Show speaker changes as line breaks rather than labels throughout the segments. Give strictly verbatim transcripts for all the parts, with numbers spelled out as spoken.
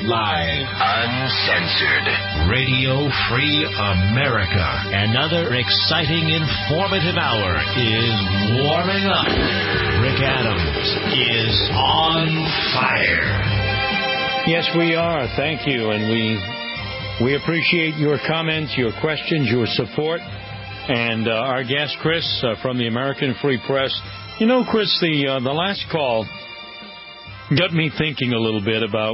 Live. Uncensored. Radio Free America. Another exciting, informative hour is warming up. Rick Adams is on fire.
Yes, we are. Thank you. And we we appreciate your comments, your questions, your support. And uh, our guest, Chris, uh, from the American Free Press. You know, Chris, the uh, the last call got me thinking a little bit about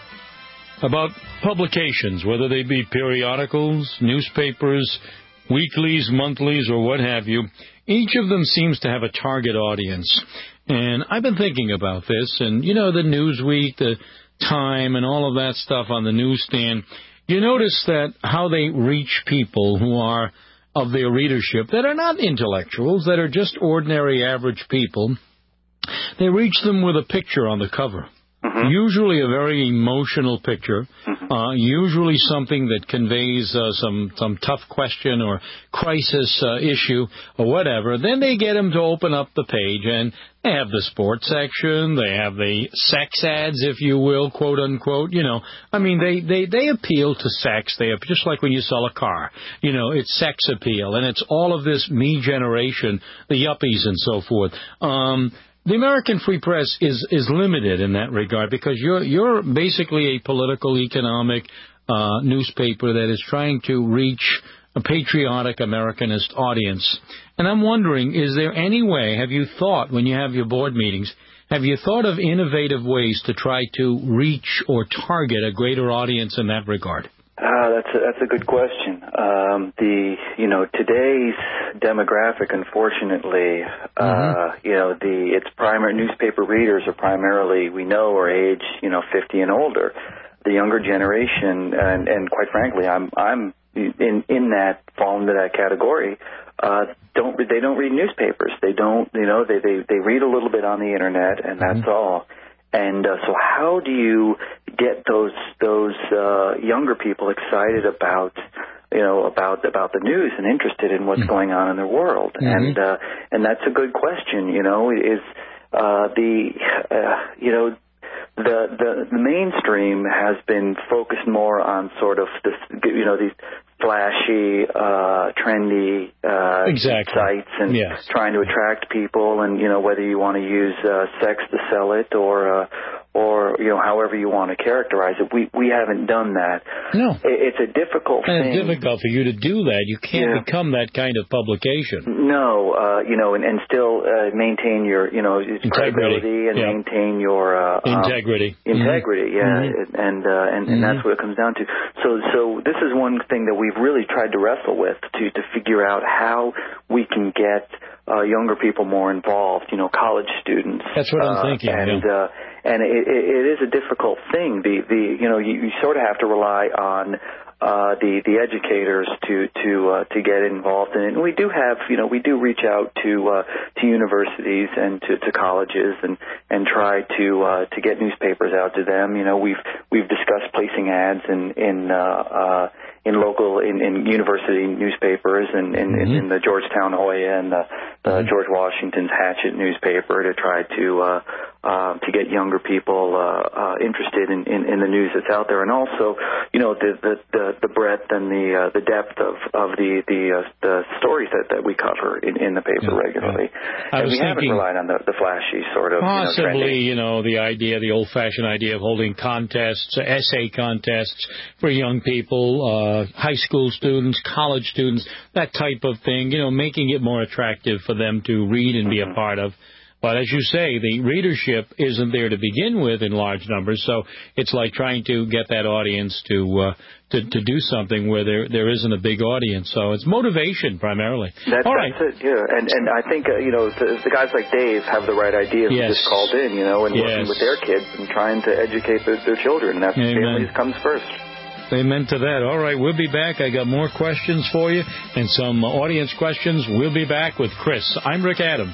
about publications, whether they be periodicals, newspapers, weeklies, monthlies, or what have you. Each of them seems to have a target audience. And I've been thinking about this, and, you know, the Newsweek, the Time, and all of that stuff on the newsstand, you notice that how they reach people who are of their readership that are not intellectuals, that are just ordinary average people. They reach them with a picture on the cover. Mm-hmm. Usually a very emotional picture, mm-hmm. uh, usually something that conveys uh, some, some tough question or crisis uh, issue or whatever. Then they get them to open up the page, and they have the sports section, they have the sex ads, if you will, quote unquote. You know, I mean, they, they, they appeal to sex. They just like when you sell a car. You know, it's sex appeal, and it's all of this me generation, the yuppies and so forth. Um, The American Free Press is, is limited in that regard because you're you're basically a political, economic uh, newspaper that is trying to reach a patriotic Americanist audience. And I'm wondering, is there any way, have you thought, when you have your board meetings, have you thought of innovative ways to try to reach or target a greater audience in that regard?
Uh, that's a, that's a good question. Um, the you know today's demographic, unfortunately, uh, mm-hmm. you know the its primary newspaper readers are primarily, we know, are age you know fifty and older. The younger generation, and, and quite frankly, I'm I'm in in that fall into that category. Uh, don't they don't read newspapers? They don't you know they they they read a little bit on the internet, and that's mm-hmm. all. And uh, so how do you get those those uh, younger people excited about you know about about the news and interested in what's mm-hmm. going on in their world? Mm-hmm. And uh, and that's a good question. You know, is uh, the uh, you know the, the the mainstream has been focused more on sort of this you know these flashy, uh, trendy uh,
exactly.
sites and
yes.
trying to attract people, and you know whether you want to use uh, sex to sell it or uh, or you know however you want to characterize it. We we haven't done that.
No,
it, it's a difficult
and
thing.
It's difficult for you to do that. You can't yeah. become that kind of publication.
No, uh, you know, and, and still uh, maintain your you know credibility and
yeah.
maintain your uh,
integrity.
Um, integrity,
mm-hmm.
yeah,
mm-hmm.
and uh, and, and
mm-hmm.
that's what it comes down to. So so this is one thing that we've really tried to wrestle with to to figure out how we can get uh, younger people more involved. You know, college students.
That's what I'm
uh,
thinking.
And
yeah.
uh, and it, it is a difficult thing. The the you know you, you sort of have to rely on uh, the the educators to to uh, to get involved in it. And we do have you know we do reach out to uh, to universities and to, to colleges and, and try to uh, to get newspapers out to them. You know we've we've discussed placing ads in in uh, uh, in local in, in university newspapers and in,
mm-hmm.
in, in the Georgetown Hoya and the, the mm-hmm. George Washington's Hatchet newspaper to try to uh, uh, to get younger people uh, uh, interested in, in, in the news that's out there, and also you know the the, the, the breadth and the uh, the depth of, of the the, uh, the stories that, that we cover in, in the paper
yeah,
regularly.
Yeah. I
and
was
we haven't
thinking
relied on the, the flashy sort of
possibly
you know,
you know the idea, the old-fashioned idea of holding contests, essay contests for young people. Uh, high school students, college students, that type of thing, you know, making it more attractive for them to read and be a part of. But as you say, the readership isn't there to begin with in large numbers, so it's like trying to get that audience to uh, to, to do something where there there isn't a big audience. So it's motivation primarily.
That's,
All right.
that's it, yeah. And and I think uh, you know the, the guys like Dave have the right idea who
yes.
just called in, you know, and
yes.
working with their kids and trying to educate their, their children. And that's families comes first.
Amen to that. All right, we'll be back. I got more questions for you and some audience questions. We'll be back with Chris. I'm Rick Adams.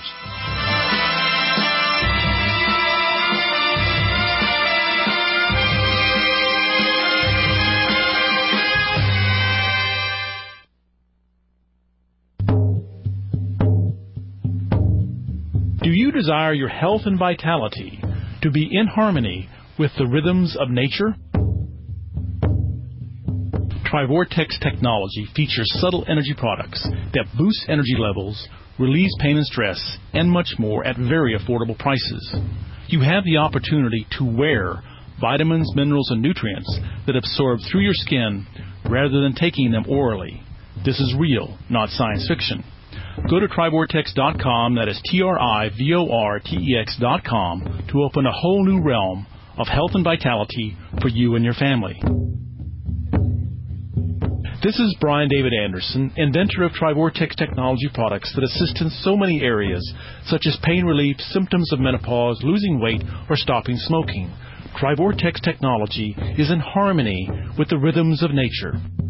Do you desire your health and vitality to be in harmony with the rhythms of nature? Trivortex technology features subtle energy products that boost energy levels, relieves pain and stress, and much more at very affordable prices. You have the opportunity to wear vitamins, minerals, and nutrients that absorb through your skin rather than taking them orally. This is real, not science fiction. Go to Trivortex dot com, that is T R I V O R T E X dot com, to open a whole new realm of health and vitality for you and your family. This is Brian David Anderson, inventor of Trivortex technology products that assist in so many areas, such as pain relief, symptoms of menopause, losing weight, or stopping smoking. Trivortex technology is in harmony with the rhythms of nature.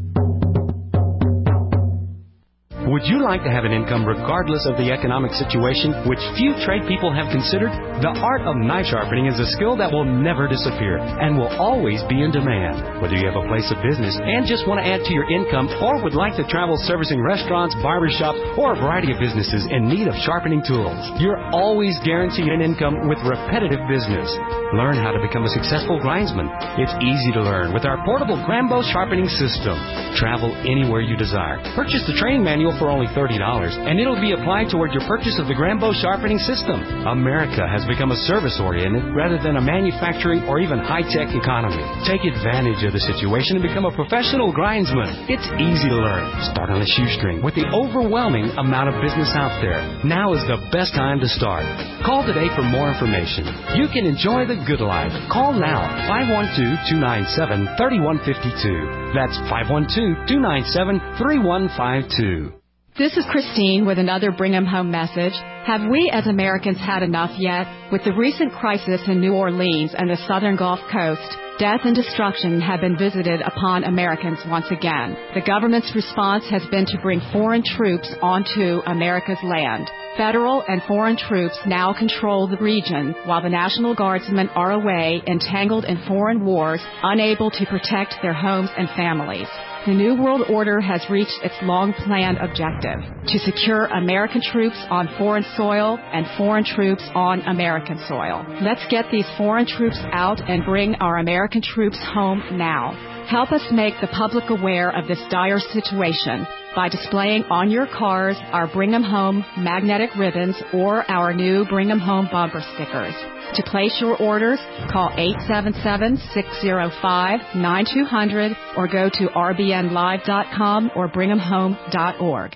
Would you like to have an income regardless of the economic situation, which few trade people have considered? The art of knife sharpening is a skill that will never disappear and will always be in demand. Whether you have a place of business and just want to add to your income, or would like to travel servicing restaurants, barbershops, or a variety of businesses in need of sharpening tools, you're always guaranteed an income with repetitive business. Learn how to become a successful grindsman. It's easy to learn with our portable Grambo sharpening system. Travel anywhere you desire. Purchase the training manual for only thirty dollars, and it'll be applied toward your purchase of the Grambo sharpening system. America has become a service-oriented rather than a manufacturing or even high-tech economy. Take advantage of the situation and become a professional grindsman. It's easy to learn. Start on a shoestring with the overwhelming amount of business out there. Now is the best time to start. Call today for more information. You can enjoy the good life. Call now, five one two, two nine seven, three one five two. That's five one two, two nine seven, three one five two.
This is Christine with another Bring 'em Home message. Have we as Americans had enough yet? With the recent crisis in New Orleans and the southern Gulf Coast, death and destruction have been visited upon Americans once again. The government's response has been to bring foreign troops onto America's land. Federal and foreign troops now control the region, while the National Guardsmen are away, entangled in foreign wars, unable to protect their homes and families. The New World Order has reached its long-planned objective, to secure American troops on foreign soil and foreign troops on American soil. Let's get these foreign troops out and bring our American troops home now. Help us make the public aware of this dire situation by displaying on your cars our Bring 'em Home magnetic ribbons or our new Bring 'em Home bumper stickers. To place your orders, call eight seven seven, six zero five, nine two zero zero or go to r b n live dot com or bring em home dot org.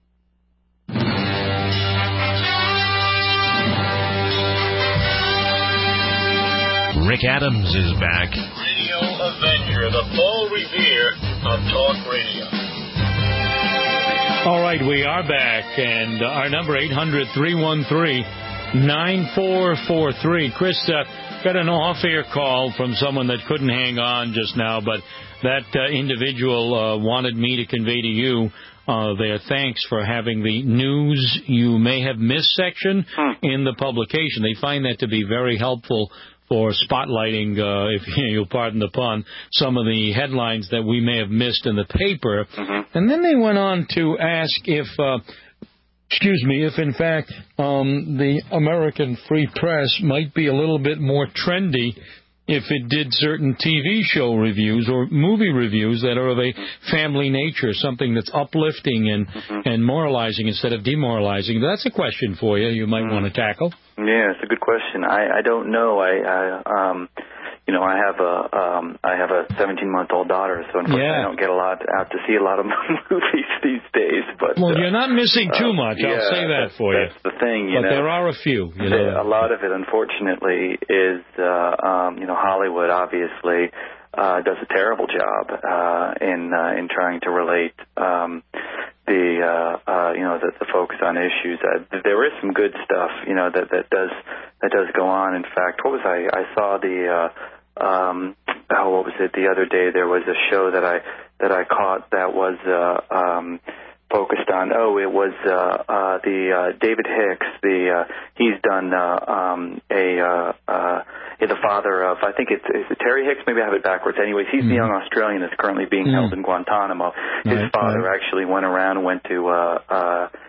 Rick Adams is back.
Radio Avenger, the Paul Revere of talk radio. All right, we are back, and uh, our number eight hundred, three one three, nine four four three. Chris, uh, got an off-air call from someone that couldn't hang on just now, but that uh, individual uh, wanted me to convey to you uh, their thanks for having the news you may have missed section in the publication. They find that to be very helpful for spotlighting, uh, if you'll pardon the pun, some of the headlines that we may have missed in the paper. Mm-hmm. And then they went on to ask if, uh, excuse me, if in fact um, the American Free Press might be a little bit more trendy if it did certain T V show reviews or movie reviews that are of a family nature, something that's uplifting and, mm-hmm. and moralizing instead of demoralizing. That's a question for you you might mm-hmm. want to tackle.
Yeah, it's a good question. I, I don't know. I, I um, you know, I have a um, I have a seventeen-month-old daughter, so unfortunately yeah. I don't get a lot out to see a lot of movies these days. But
well,
uh,
you're not missing too much.
Uh,
I'll
yeah,
say that
that's,
for you.
That's the thing, you
but
know.
there are a few. You know.
A lot of it, unfortunately, is uh, um, you know Hollywood obviously uh, does a terrible job uh, in uh, in trying to relate. Um, the uh, uh, you know the, the focus on issues. Uh, there is some good stuff, you know, that that does that does go on. In fact, what was I? I saw the uh, um, oh, what was it? The other day there was a show that I that I caught that was uh, um, focused on. Oh, it was uh, uh, the uh, David Hicks. The uh, he's done uh, um, a. Uh, uh, the father of, I think it's, is it Terry Hicks? Maybe I have it backwards. Anyways, he's mm-hmm. the young Australian that's currently being mm-hmm. held in Guantanamo. His right, father right. actually went around and went to uh, uh,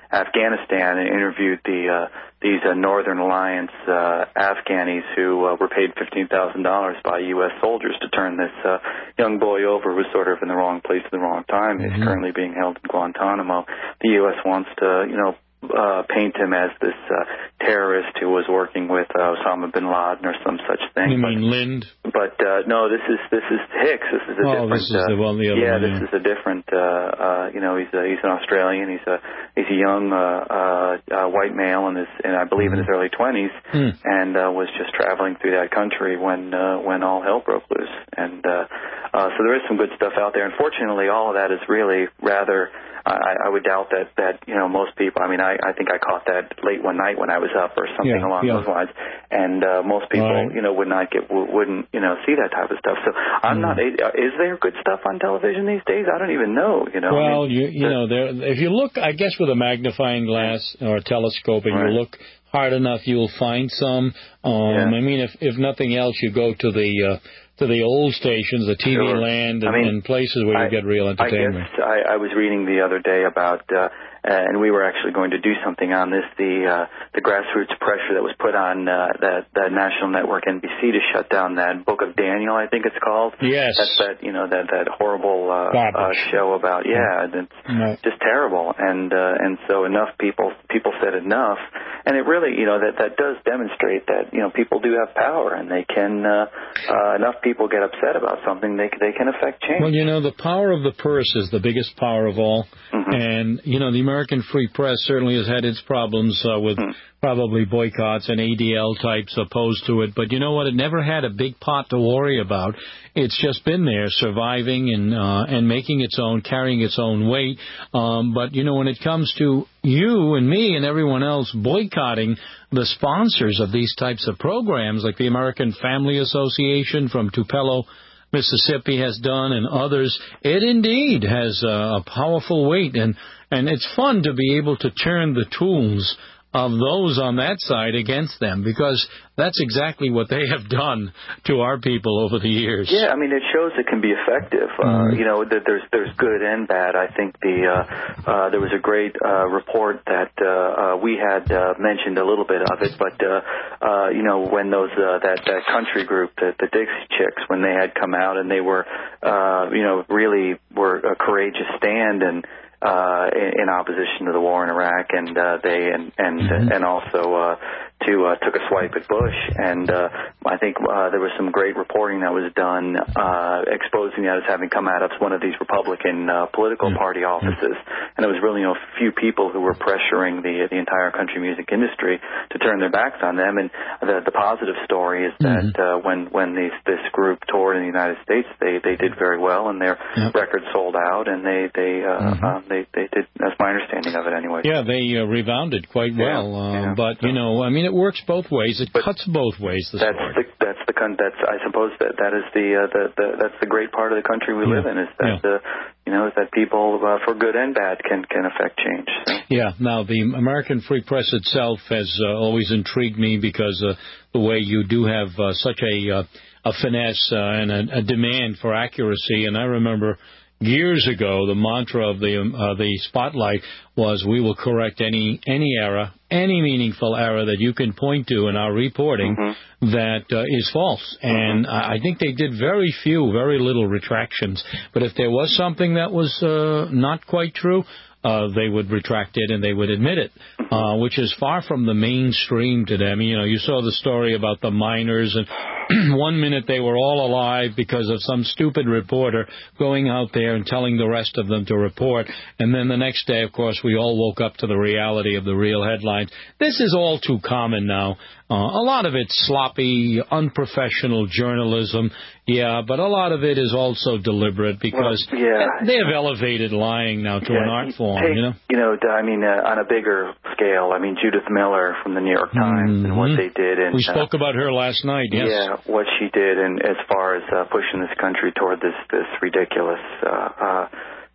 Afghanistan and interviewed the uh, these uh, Northern Alliance uh, Afghanis who uh, were paid fifteen thousand dollars by U S soldiers to turn this uh, young boy over who was sort of in the wrong place at the wrong time. Mm-hmm. He's currently being held in Guantanamo. The U S wants to, you know, Uh, paint him as this uh, terrorist who was working with uh, Osama bin Laden or some such thing.
You
but,
mean Lind?
But uh, no, this is this is Hicks. This is a
oh,
different.
this is the one. The other
yeah,
one,
this
yeah.
is a different. Uh, uh, you know, he's a, he's an Australian. He's a he's a young uh, uh, uh, white male, in his and I believe mm-hmm. in his early twenties, mm. and uh, was just traveling through that country when uh, when all hell broke loose. And uh, uh, so there is some good stuff out there. Unfortunately, all of that is really rather. I, I would doubt that, that, you know, most people, I mean, I, I think I caught that late one night when I was up or something
yeah,
along
yeah.
those lines. And uh, most people, right. you know, would not get, wouldn't, you know, see that type of stuff. So I'm mm. not, is there good stuff on television these days? I don't even know, you know.
Well,
I mean,
you, you the, know, there, if you look, I guess with a magnifying glass or a telescope and right. you look hard enough, you'll find some. Um, yeah. I mean, if, if nothing else, you go to the, uh, to the old stations, the T V
sure.
land, and,
I mean,
and places where you
I,
get real entertainment.
I guess I, I was reading the other day about, uh, and we were actually going to do something on this, the uh, the grassroots pressure that was put on uh, that, that national network N B C to shut down that Book of Daniel, I think it's called.
Yes.
That's that, you know, that, that horrible uh, uh, show about, yeah, it's
no.
just terrible. And uh, and so enough people, people said enough. And it really, you know, that, that does demonstrate that, you know, people do have power and they can, uh, uh, enough people get upset about something, they they can affect change.
Well, you know, the power of the purse is the biggest power of all. Mm-hmm. And, you know, the American Free Press certainly has had its problems uh, with mm. probably boycotts and A D L types opposed to it. But you know what? It never had a big pot to worry about. It's just been there, surviving and uh, and making its own, carrying its own weight. Um, but, you know, when it comes to you and me and everyone else boycotting the sponsors of these types of programs, like the American Family Association from Tupelo, Mississippi has done, and others, it indeed has a powerful weight. And, and it's fun to be able to turn the tools of those on that side against them, because that's exactly what they have done to our people over the years.
Yeah, I mean, it shows it can be effective. Mm-hmm. Uh, you know, that there's there's good and bad. I think the uh, uh, there was a great uh, report that uh, uh, we had uh, mentioned a little bit of it, but uh, uh, you know, when those uh, that that country group, the, the Dixie Chicks, when they had come out and they were, uh, you know, really were a courageous stand and. Uh, in, in opposition to the war in Iraq, and uh, they and and mm-hmm. and also uh, to uh, took a swipe at Bush, and uh, I think uh, there was some great reporting that was done uh, exposing that as having come out of one of these Republican uh, political mm-hmm. party offices, and it was really you know, a few people who were pressuring the the entire country music industry to turn their backs on them. And the the positive story is that mm-hmm. uh, when when these this group toured in the United States, they they did very well, and their yep. records sold out, and they they uh, mm-hmm. uh, They, they did. That's my understanding of it, anyway.
Yeah, they uh, rebounded quite well.
Yeah,
um,
yeah.
But you know, I mean, it works both ways. It
but
cuts both ways. The
that's
sport.
the that's the that's I suppose that that is the uh, the, the that's the great part of the country we
yeah.
live in is that
yeah.
the you know is that people uh, for good and bad can can affect change. So.
Yeah. Now the American Free Press itself has uh, always intrigued me because uh, the way you do have uh, such a uh, a finesse uh, and a, a demand for accuracy, and I remember. Years ago, the mantra of the uh, the Spotlight was, we will correct any any error, any meaningful error that you can point to in our reporting mm-hmm. that uh, is false. And mm-hmm. I think they did very few, very little retractions. But if there was something that was uh, not quite true, Uh, they would retract it and they would admit it, uh, which is far from the mainstream today. I mean, you know, you saw the story about the miners, and one minute they were all alive because of some stupid reporter going out there and telling the rest of them to report. And then the next day, of course, we all woke up to the reality of the real headlines. This is all too common now. Uh, a lot of it's sloppy, unprofessional journalism, yeah, but a lot of it is also deliberate because
well, yeah.
they have elevated lying now to
yeah,
an art form,
take,
you know?
You know, I mean, uh, on a bigger scale, I mean, Judith Miller from the New York Times mm-hmm. and what they did. And,
we spoke uh, about her last night, yes.
Yeah, what she did and as far as uh, pushing this country toward this, this ridiculous uh, uh,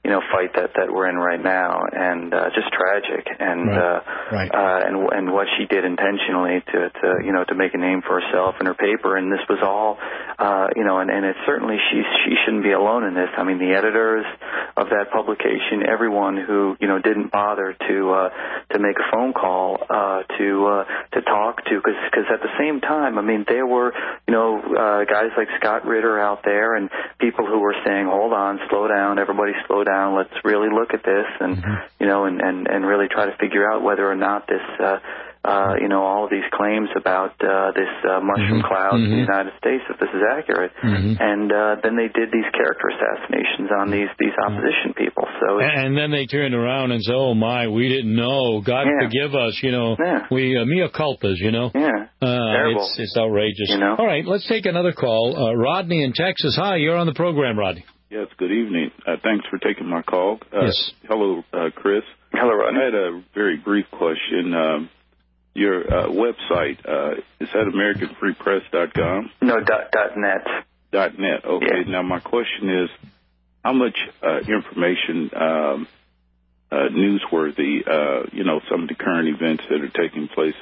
you know, fight that, that we're in right now, and uh, just tragic. And
right.
Uh,
right.
Uh, and and what she did intentionally to, to you know to make a name for herself and her paper. And this was all, uh, you know, and, and it's certainly she she shouldn't be alone in this. I mean, the editors of that publication, everyone who you know didn't bother to uh, to make a phone call uh, to uh, to talk to, because because at the same time, I mean, there were you know uh, guys like Scott Ritter out there and people who were saying, hold on, slow down, everybody slow down, let's really look at this, and mm-hmm. you know, and, and, and really try to figure out whether or not this, uh, uh, you know, all of these claims about uh, this uh, mushroom mm-hmm. cloud mm-hmm. in the United States, if this is accurate. Mm-hmm. And uh, then they did these character assassinations on these, these opposition people. So,
and then they turned around and said, oh, my, we didn't know. God yeah. forgive us, you know.
Yeah.
We, uh, mea culpas, you know.
Yeah,
uh,
terrible.
It's, it's outrageous.
You know?
All right, let's take another call. Uh, Rodney in Texas. Hi, you're on the program, Rodney.
Yes, good evening. Uh, thanks for taking my call. Uh,
yes.
Hello, uh, Chris.
Hello, Rodney.
I had a very brief question. Um, your uh, website, uh, is that American Free Press dot com?
No, dot, dot net.
Dot net, okay. Yeah. Now, my question is, how much uh, information, um, uh, newsworthy, uh, you know, some of the current events that are taking place,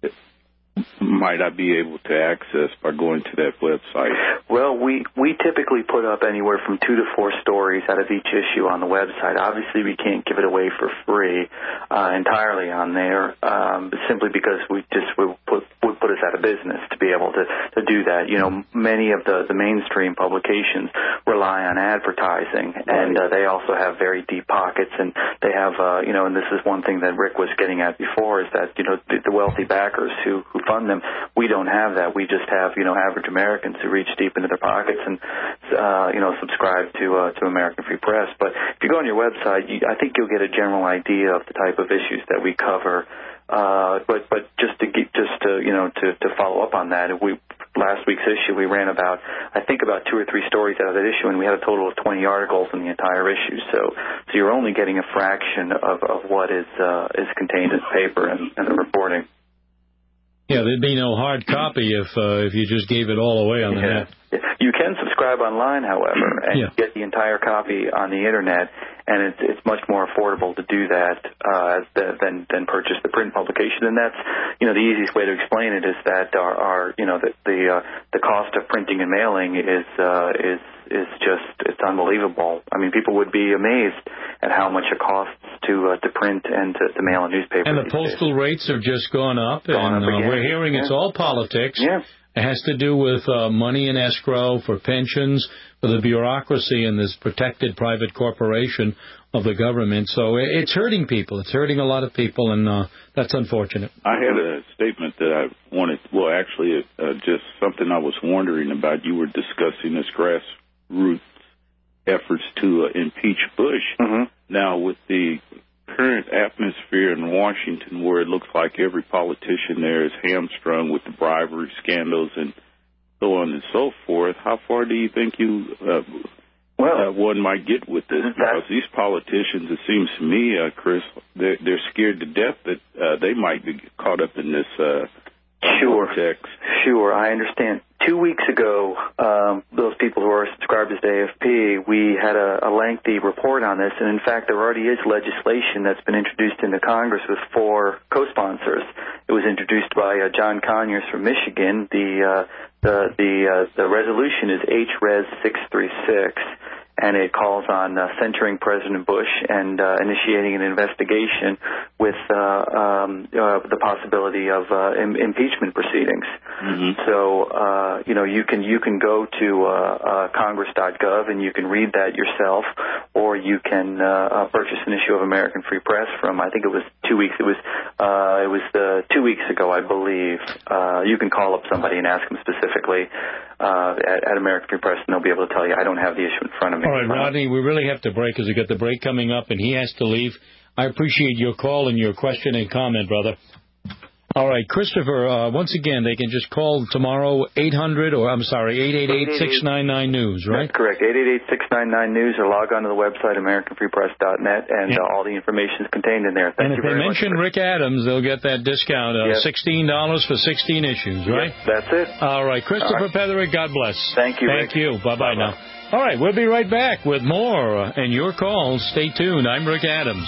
might I be able to access by going to that website?
Well, we, we typically put up anywhere from two to four stories out of each issue on the website. Obviously, we can't give it away for free uh, entirely on there, um, simply because we just would put, would put us out of business to be able to, to do that. You know, many of the, the mainstream publications rely on advertising, and uh, they also have very deep pockets, and they have, uh, you know, and this is one thing that Rick was getting at before, is that, you know, the, the wealthy backers who, who fund them, we don't have that. We just have, you know, average Americans who reach deep into their pockets and, uh, you know, subscribe to uh, to American Free Press. But if you go on your website, you, I think you'll get a general idea of the type of issues that we cover. Uh, but but just to get, just to you know to, to follow up on that, we last week's issue we ran about I think about two or three stories out of that issue, and we had a total of twenty articles in the entire issue. So so you're only getting a fraction of, of what is uh, is contained in the paper and, and the reporting.
Yeah, there'd be no hard copy if uh, if you just gave it all away on the
yeah.
net.
You can subscribe online, however, and yeah. get the entire copy on the Internet, and it's it's much more affordable to do that uh, the, than than purchase the print publication. And that's, you know, the easiest way to explain it is that our, our you know, the the, uh, the cost of printing and mailing is uh, is is just it's unbelievable. I mean, people would be amazed at how much it costs to uh, to print and to, to mail a newspaper.
And the postal days. rates have just gone up,
gone
and
up
uh, we're hearing yeah. it's all politics.
Yeah.
It has to do with uh, money in escrow for pensions, for the bureaucracy and this protected private corporation of the government. So it's hurting people. It's hurting a lot of people, and uh, that's unfortunate.
I had a statement that I wanted, well, actually, uh, just something I was wondering about. You were discussing this grassroots efforts to uh, impeach Bush.
Mm-hmm.
Now, with the current atmosphere in Washington, where it looks like every politician there is hamstrung with the bribery scandals and so on and so forth, how far do you think you uh, well, uh, one might get with this? Because these politicians, it seems to me, uh, Chris, they're, they're scared to death that uh, they might be caught up in this uh,
Sure,
vortex.
Sure, I understand. Two weeks ago, um, those people who are subscribers to A F P, we had a, a lengthy report on this, and in fact, there already is legislation that's been introduced into Congress with four co-sponsors. It was introduced by uh, John Conyers from Michigan. The uh, the the uh, the resolution is H Res six thirty-six. And it calls on uh, censuring President Bush and uh, initiating an investigation with uh, um, uh, the possibility of uh, im- impeachment proceedings.
Mm-hmm.
So, uh, you know, you can you can go to uh, uh, congress dot gov and you can read that yourself, or you can uh, uh, purchase an issue of American Free Press from, I think it was two weeks. It was uh, it was uh, two weeks ago, I believe. Uh, you can call up somebody and ask them specifically uh, at, at American Free Press, and they'll be able to tell you. I don't have the issue in front of me.
All right, Rodney, we really have to break because we've got the break coming up, and he has to leave. I appreciate your call and your question and comment, brother. All right, Christopher, uh, once again, they can just call tomorrow, eight hundred, or I'm sorry, eight eight eight, six nine nine, news, right?
That's correct, eight eight eight, six nine nine, news, or log on to the website, American Free Press dot net, and
yeah.
uh, all the information is contained in there. Thank
and
you very much.
And if they mention Rick Adams, they'll get that discount, uh,
yes.
sixteen dollars for sixteen issues, right?
Yes, that's it.
All right, Christopher all right. Petherick, God bless.
Thank you,
Thank
Rick.
you. Bye-bye, Bye-bye. now. All right, we'll be right back with more uh, and your calls. Stay tuned. I'm Rick Adams.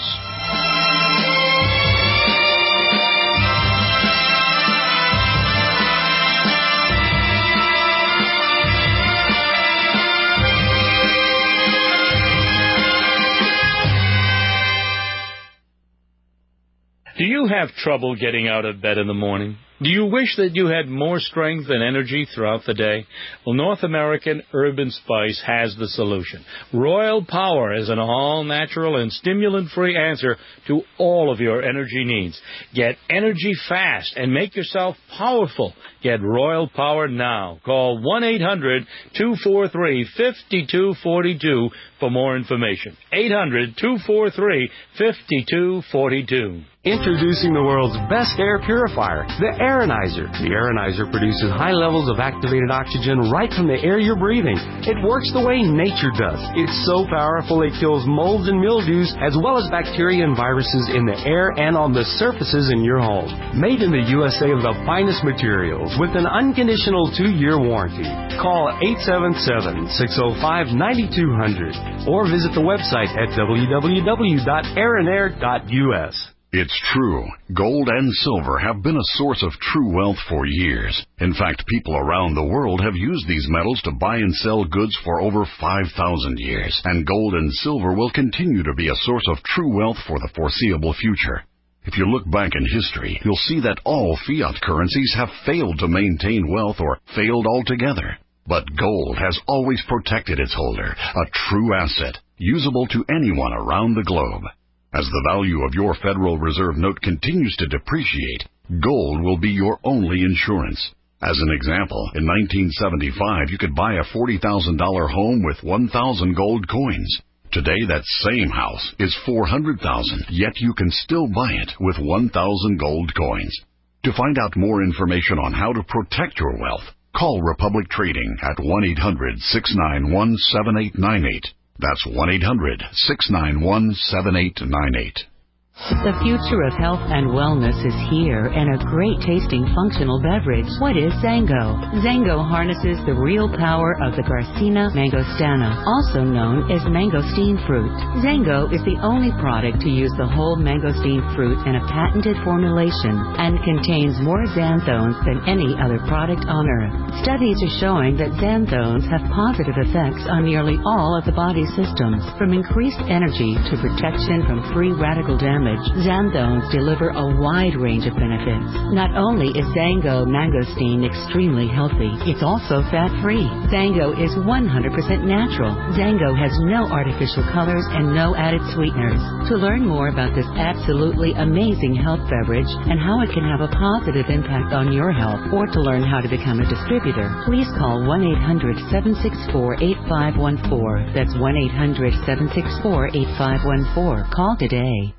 Do you have trouble getting out of bed in the morning? Do you wish that you had more strength and energy throughout the day? Well, North American Herb and Spice has the solution. Royal Power is an all-natural and stimulant-free answer to all of your energy needs. Get energy fast and make yourself powerful. Get Royal Power now. Call one eight hundred two four three five two four two for more information. eight hundred two four three five two four two.
Introducing the world's best air purifier, the Aeronizer. The Aeronizer produces high levels of activated oxygen right from the air you're breathing. It works the way nature does. It's so powerful it kills molds and mildews as well as bacteria and viruses in the air and on the surfaces in your home. Made in the U S A of the finest materials with an unconditional two-year warranty. Call eight seven seven, six oh five, nine two zero zero or visit the website at w w w dot aeronair dot u s.
It's true. Gold and silver have been a source of true wealth for years. In fact, people around the world have used these metals to buy and sell goods for over five thousand years. And gold and silver will continue to be a source of true wealth for the foreseeable future. If you look back in history, you'll see that all fiat currencies have failed to maintain wealth or failed altogether. But gold has always protected its holder, a true asset, usable to anyone around the globe. As the value of your Federal Reserve note continues to depreciate, gold will be your only insurance. As an example, in nineteen seventy-five, you could buy a forty thousand dollars home with one thousand gold coins. Today, that same house is four hundred thousand dollars, yet you can still buy it with one thousand gold coins. To find out more information on how to protect your wealth, call Republic Trading at one eight hundred six nine one seven eight nine eight. That's one eight hundred six nine one seven eight nine eight.
The future of health and wellness is here in a great-tasting functional beverage. What is Zango? Zango harnesses the real power of the Garcinia mangostana, also known as mangosteen fruit. Zango is the only product to use the whole mangosteen fruit in a patented formulation and contains more xanthones than any other product on earth. Studies are showing that xanthones have positive effects on nearly all of the body's systems, from increased energy to protection from free radical damage. Xanthones deliver a wide range of benefits. Not only is Zango mangosteen extremely healthy, it's also fat-free. Zango is one hundred percent natural. Zango has no artificial colors and no added sweeteners. To learn more about this absolutely amazing health beverage and how it can have a positive impact on your health, or to learn how to become a distributor, please call one eight hundred seven six four eight five one four. That's one eight hundred seven six four eight five one four. Call today.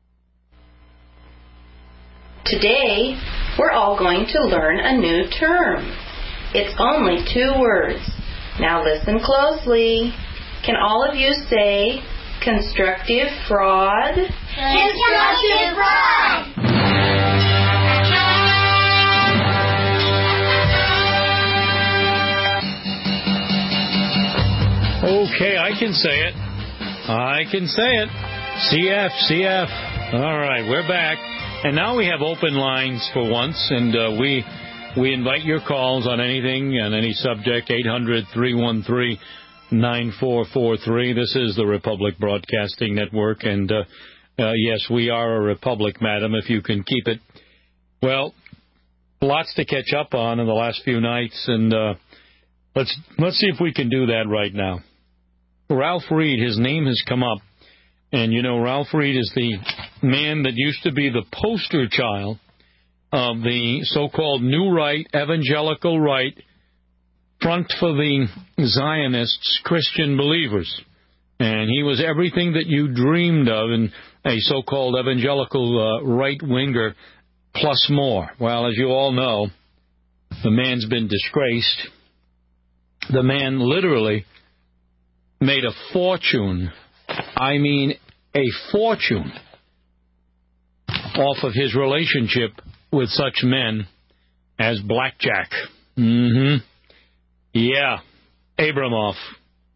Today, we're all going to learn a new term. It's only two words. Now listen closely. Can all of you say constructive fraud?
Constructive fraud!
Okay, I can say it. I can say it. C F, C F. All right, we're back. And now we have open lines for once, and uh, we we invite your calls on anything and any subject, eight hundred three one three nine four four three. This is the Republic Broadcasting Network, and uh, uh, yes, we are a republic, madam, if you can keep it. Well, lots to catch up on in the last few nights, and uh, let's let's see if we can do that right now. Ralph Reed, his name has come up. And, you know, Ralph Reed is the man that used to be the poster child of the so-called New Right, evangelical right, front for the Zionists, Christian believers. And he was everything that you dreamed of in a so-called evangelical uh, right-winger, plus more. Well, as you all know, the man's been disgraced. The man literally made a fortune. I mean, a fortune off of his relationship with such men as Blackjack. Mm-hmm. Yeah, Abramoff.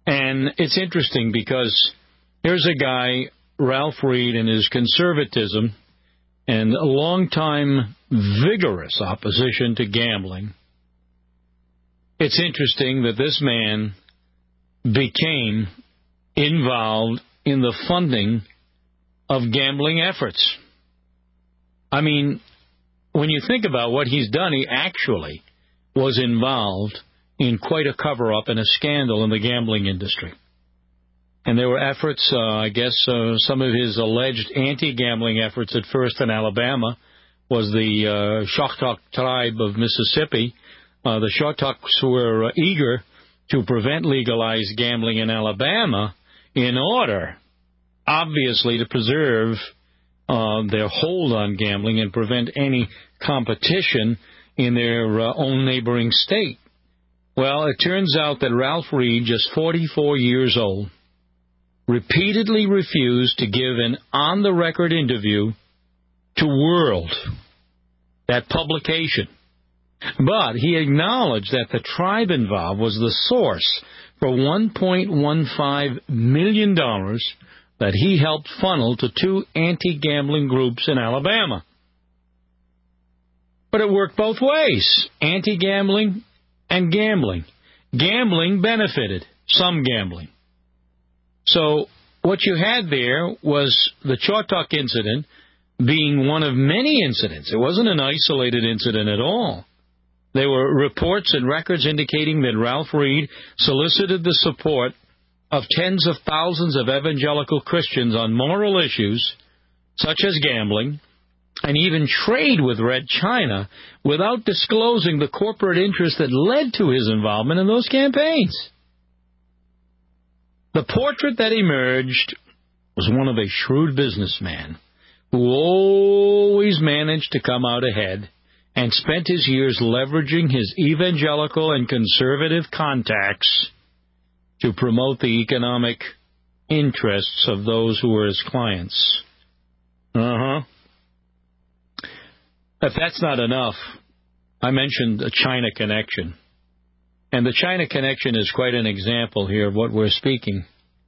And it's interesting because here's a guy, Ralph Reed, and his conservatism and a long-time vigorous opposition to gambling. It's interesting that this man became involved in the funding of gambling efforts. I mean, when you think about what he's done, he actually was involved in quite a cover-up and a scandal in the gambling industry. And there were efforts, uh, I guess, uh, some of his alleged anti-gambling efforts at first in Alabama was the uh, Choctaw tribe of Mississippi. Uh, the Choctaws were uh, eager to prevent legalized gambling in Alabama in order, obviously, to preserve uh, their hold on gambling and prevent any competition in their uh, own neighboring state. Well, it turns out that Ralph Reed, just forty-four years old, repeatedly refused to give an on-the-record interview to World, that publication. But he acknowledged that the tribe involved was the source for one point one five million dollars that he helped funnel to two anti-gambling groups in Alabama. But it worked both ways, anti-gambling and gambling. Gambling benefited some gambling. So what you had there was the Choctaw incident being one of many incidents. It wasn't an isolated incident at all. There were reports and records indicating that Ralph Reed solicited the support of tens of thousands of evangelical Christians on moral issues, such as gambling, and even trade with Red China, without disclosing the corporate interest that led to his involvement in those campaigns. The portrait that emerged was one of a shrewd businessman who always managed to come out ahead and spent his years leveraging his evangelical and conservative contacts to promote the economic interests of those who were his clients. Uh-huh. If that's not enough, I mentioned the China connection. And the China connection is quite an example here of what we're speaking.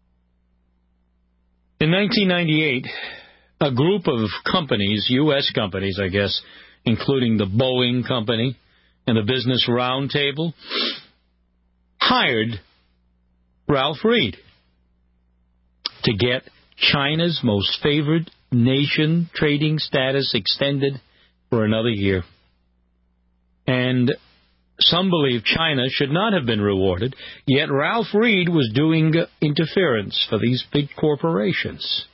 In nineteen ninety-eight, a group of companies, U S companies, I guess, including the Boeing Company and the Business Roundtable, hired Ralph Reed to get China's most favored nation trading status extended for another year. And some believe China should not have been rewarded, yet Ralph Reed was doing interference for these big corporations.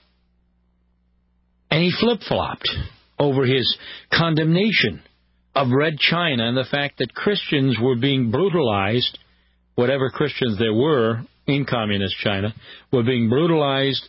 And he flip-flopped over his condemnation of Red China and the fact that Christians were being brutalized, whatever Christians there were in communist China, were being brutalized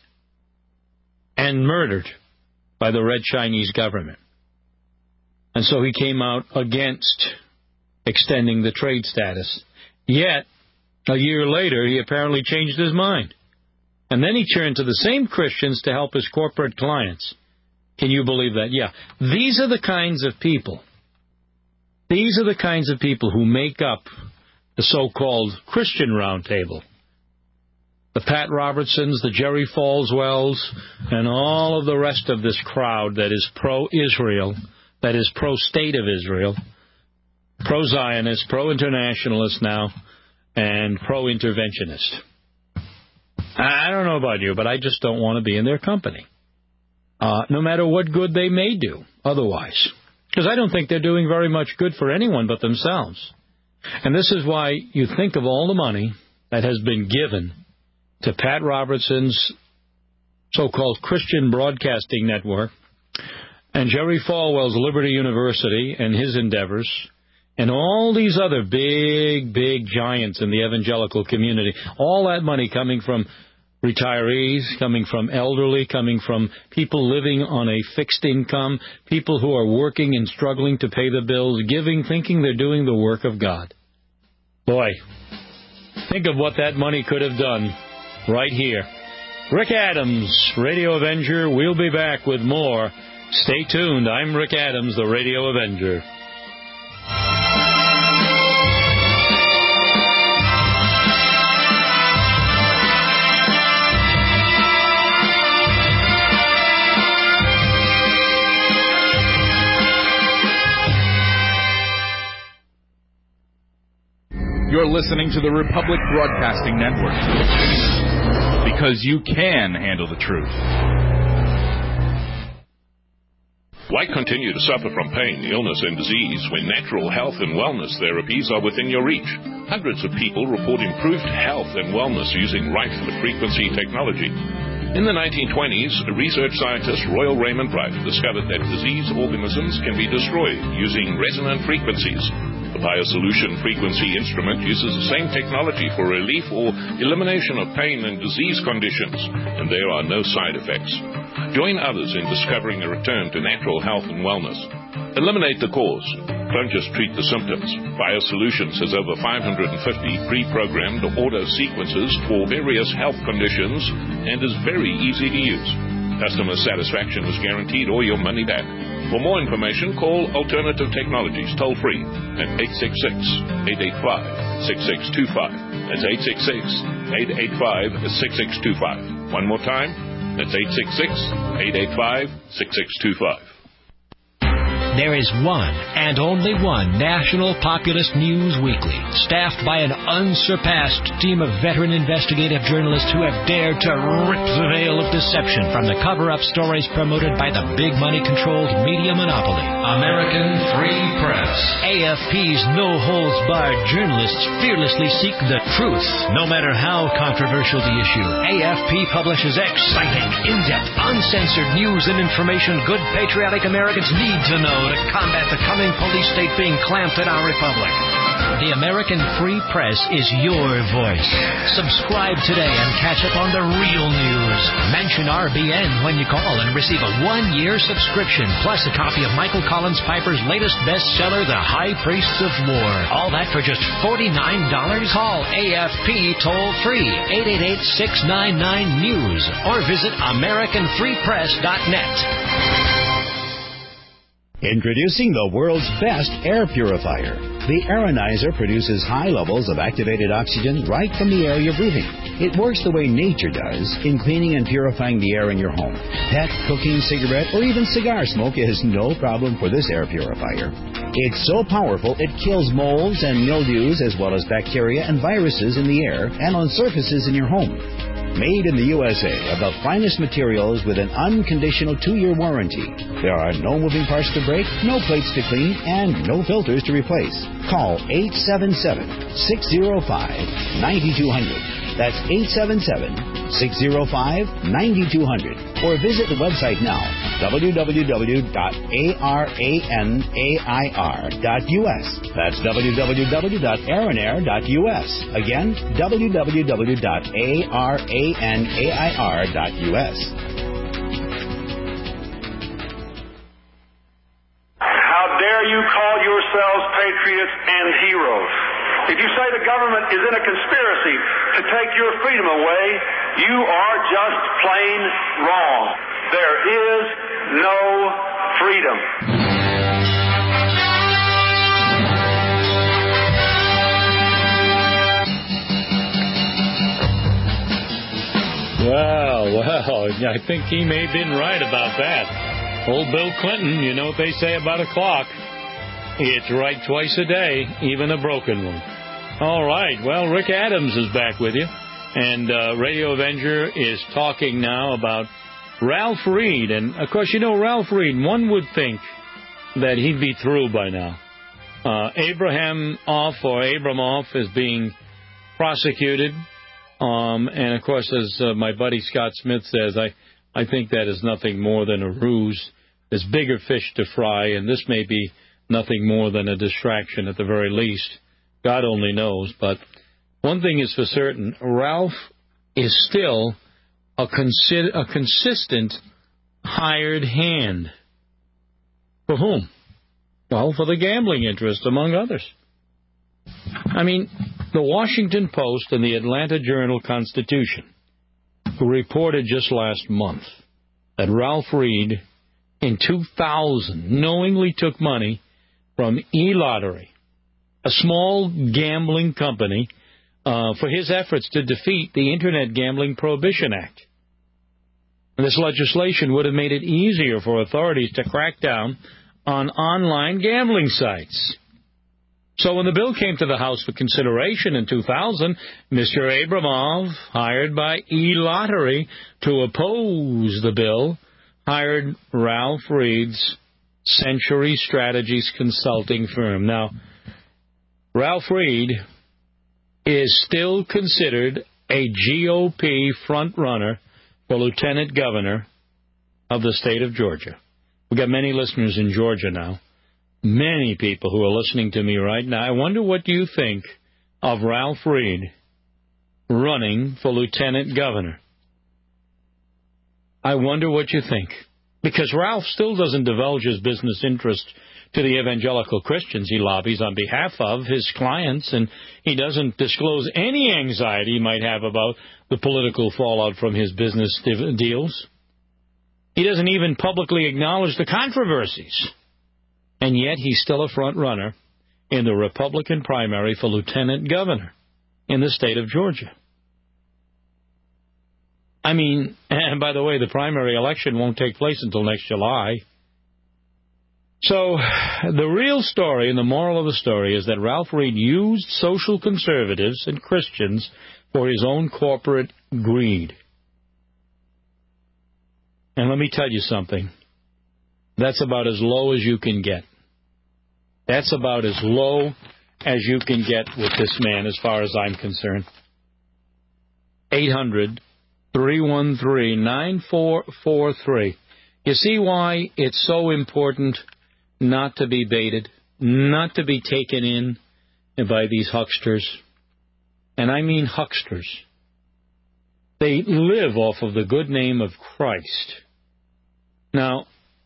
and murdered by the Red Chinese government. And so he came out against extending the trade status. Yet, a year later, he apparently changed his mind. And then he turned to the same Christians to help his corporate clients. Can you believe that? Yeah. These are the kinds of people. These are the kinds of people who make up the so-called Christian Roundtable. The Pat Robertsons, the Jerry Falwells, and all of the rest of this crowd that is pro-Israel, that is pro-state of Israel, pro-Zionist, pro-internationalist now, and pro-interventionist. I don't know about you, but I just don't want to be in their company. Uh, no matter what good they may do otherwise. Because I don't think they're doing very much good for anyone but themselves. And this is why you think of all the money that has been given to Pat Robertson's so-called Christian Broadcasting Network and Jerry Falwell's Liberty University and his endeavors, and all these other big, big giants in the evangelical community, all that money coming from retirees, coming from elderly, coming from people living on a fixed income, people who are working and struggling to pay the bills, giving, thinking they're doing the work of God. Boy, think of what that money could have done right here. Rick Adams, Radio Avenger. We'll be back with more. Stay tuned. I'm Rick Adams, the Radio Avenger.
listening to the Republic Broadcasting Network. Because you can handle the truth.
Why continue to suffer from pain, illness, and disease when natural health and wellness therapies are within your reach? Hundreds of people report improved health and wellness using radio-frequency technology. In the nineteen twenties, research scientist Royal Raymond Wright discovered that diseased organisms can be destroyed using resonant frequencies. The BioSolution frequency instrument uses the same technology for relief or elimination of pain and disease conditions, and there are no side effects. Join others in discovering a return to natural health and wellness. Eliminate the cause. Don't just treat the symptoms. BioSolutions has over five hundred fifty pre-programmed auto sequences for various health conditions and is very easy to use. Customer satisfaction is guaranteed or your money back. For more information, call Alternative Technologies toll-free at eight six six, eight eight five, six six two five. That's eight six six, eight eight five, six six two five. One more time, that's eight six six, eight eight five, six six two five.
There is one and only one National Populist News Weekly, staffed by an unsurpassed team of veteran investigative journalists who have dared to rip the veil of deception from the cover-up stories promoted by the big money-controlled media monopoly, American Free Press. A F P's no-holds-barred journalists fearlessly seek the truth, no matter how controversial the issue. A F P publishes exciting, in-depth, uncensored news and information good patriotic Americans need to know to combat the coming police state being clamped in our republic. The American Free Press is your voice. Subscribe today and catch up on the real news. Mention R B N when you call and receive a one-year subscription, plus a copy of Michael Collins Piper's latest bestseller, The High Priests of War. All that for just forty-nine dollars. Call A F P toll-free, eight eight eight, six nine nine, news, or visit American Free Press dot net.
Introducing the world's best air purifier. The Aeronizer produces high levels of activated oxygen right from the air you're breathing. It works the way nature does in cleaning and purifying the air in your home. Pet, cooking, cigarette, or even cigar smoke is no problem for this air purifier. It's so powerful it kills molds and mildews as well as bacteria and viruses in the air and on surfaces in your home. Made in the U S A of the finest materials with an unconditional two-year warranty. There are no moving parts to break, no plates to clean, and no filters to replace. Call eight seven seven, six zero five, nine two zero zero. That's eight seven seven, six zero five, nine two zero zero. Or visit the website now, w w w dot aranair dot u s. That's w w w dot aranair dot u s. Again, w w w dot aranair dot u s.
How dare you call yourselves patriots and heroes? If you say the government is in a conspiracy to take your freedom away, you are just plain wrong. There is no freedom.
Well, well, I think he may have been right about that. Old Bill Clinton, you know what they say about a clock. It's right twice a day, even a broken one. All right, well, Rick Adams is back with you. And uh, Radio Avenger is talking now about Ralph Reed. And, of course, you know, Ralph Reed, one would think that he'd be through by now. Uh, Abraham Off or Abramoff is being prosecuted. Um, and, of course, as uh, my buddy Scott Smith says, I, I think that is nothing more than a ruse. There's bigger fish to fry, and this may be nothing more than a distraction at the very least. God only knows. But one thing is for certain, Ralph is still a, consi- a consistent hired hand. For whom? Well, for the gambling interest, among others. I mean, the Washington Post and the Atlanta Journal-Constitution reported just last month that Ralph Reed, in two thousand, knowingly took money from eLottery, a small gambling company, uh, for his efforts to defeat the Internet Gambling Prohibition Act. And this legislation would have made it easier for authorities to crack down on online gambling sites. So when the bill came to the House for consideration in two thousand, Mister Abramov, hired by eLottery to oppose the bill, hired Ralph Reed's Century Strategies consulting firm. Now, Ralph Reed is still considered a G O P front-runner for lieutenant governor of the state of Georgia. We've got many listeners in Georgia now. Many people who are listening to me right now. I wonder what you think of Ralph Reed running for lieutenant governor. I wonder what you think. Because Ralph still doesn't divulge his business interest to the evangelical Christians he lobbies on behalf of, his clients, and he doesn't disclose any anxiety he might have about the political fallout from his business deals. He doesn't even publicly acknowledge the controversies. And yet he's still a front runner in the Republican primary for lieutenant governor in the state of Georgia. I mean, and by the way, the primary election won't take place until next July. So the real story and the moral of the story is that Ralph Reed used social conservatives and Christians for his own corporate greed. And let me tell you something. That's about as low as you can get. That's about as low as you can get with this man as far as I'm concerned. eight hundred, three one three, nine four four three. You see why it's so important not to be baited, not to be taken in by these hucksters. And I mean hucksters. They live off of the good name of Christ. Now,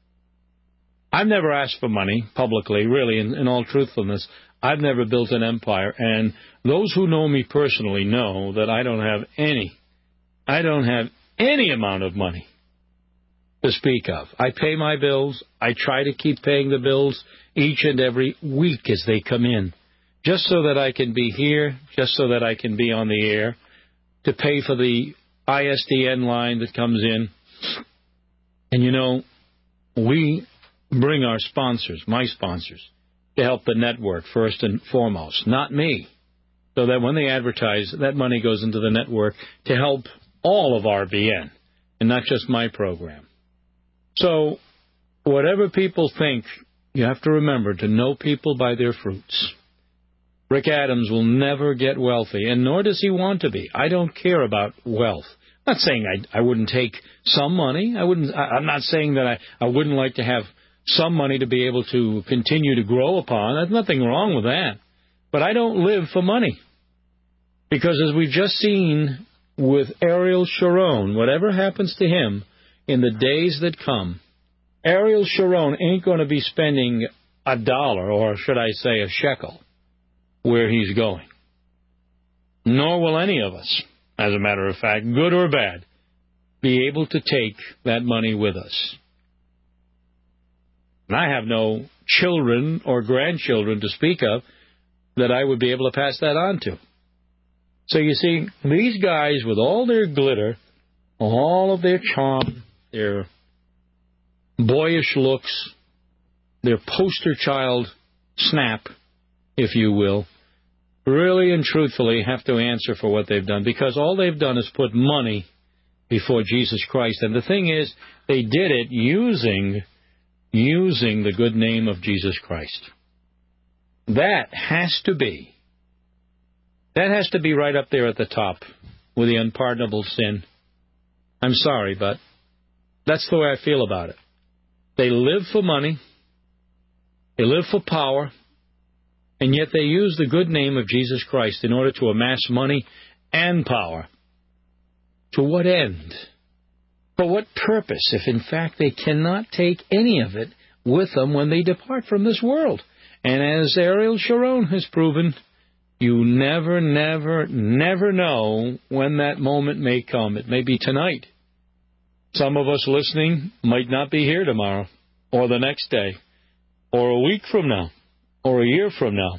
I've never asked for money publicly, really, in, in all truthfulness. I've never built an empire, and those who know me personally know that I don't have any, I don't have any amount of money to speak of. I pay my bills. I try to keep paying the bills each and every week as they come in, just so that I can be here, just so that I can be on the air, to pay for the I S D N line that comes in. And, you know, we bring our sponsors, my sponsors, to help the network first and foremost, not me, so that when they advertise, that money goes into the network to help all of R B N and not just my program. So whatever people think, you have to remember to know people by their fruits. Rick Adams will never get wealthy, and nor does he want to be. I don't care about wealth. I'm not saying I, I wouldn't take some money. I wouldn't. I, I'm not saying that I, I wouldn't like to have some money to be able to continue to grow upon. There's nothing wrong with that. But I don't live for money. Because as we've just seen with Ariel Sharon, whatever happens to him in the days that come, Ariel Sharon ain't going to be spending a dollar, or should I say a shekel, where he's going. Nor will any of us, as a matter of fact, good or bad, be able to take that money with us. And I have no children or grandchildren to speak of that I would be able to pass that on to. So you see, these guys with all their glitter, all of their charm, their boyish looks, their poster child snap, if you will, really and truthfully have to answer for what they've done, because all they've done is put money before Jesus Christ. And the thing is, they did it using using the good name of Jesus Christ. That has to be, that has to be right up there at the top with the unpardonable sin. I'm sorry, but that's the way I feel about it. They live for money, they live for power, and yet they use the good name of Jesus Christ in order to amass money and power. To what end? For what purpose, if in fact they cannot take any of it with them when they depart from this world? And as Ariel Sharon has proven, you never, never, never know when that moment may come. It may be tonight. Some of us listening might not be here tomorrow, or the next day, or a week from now, or a year from now.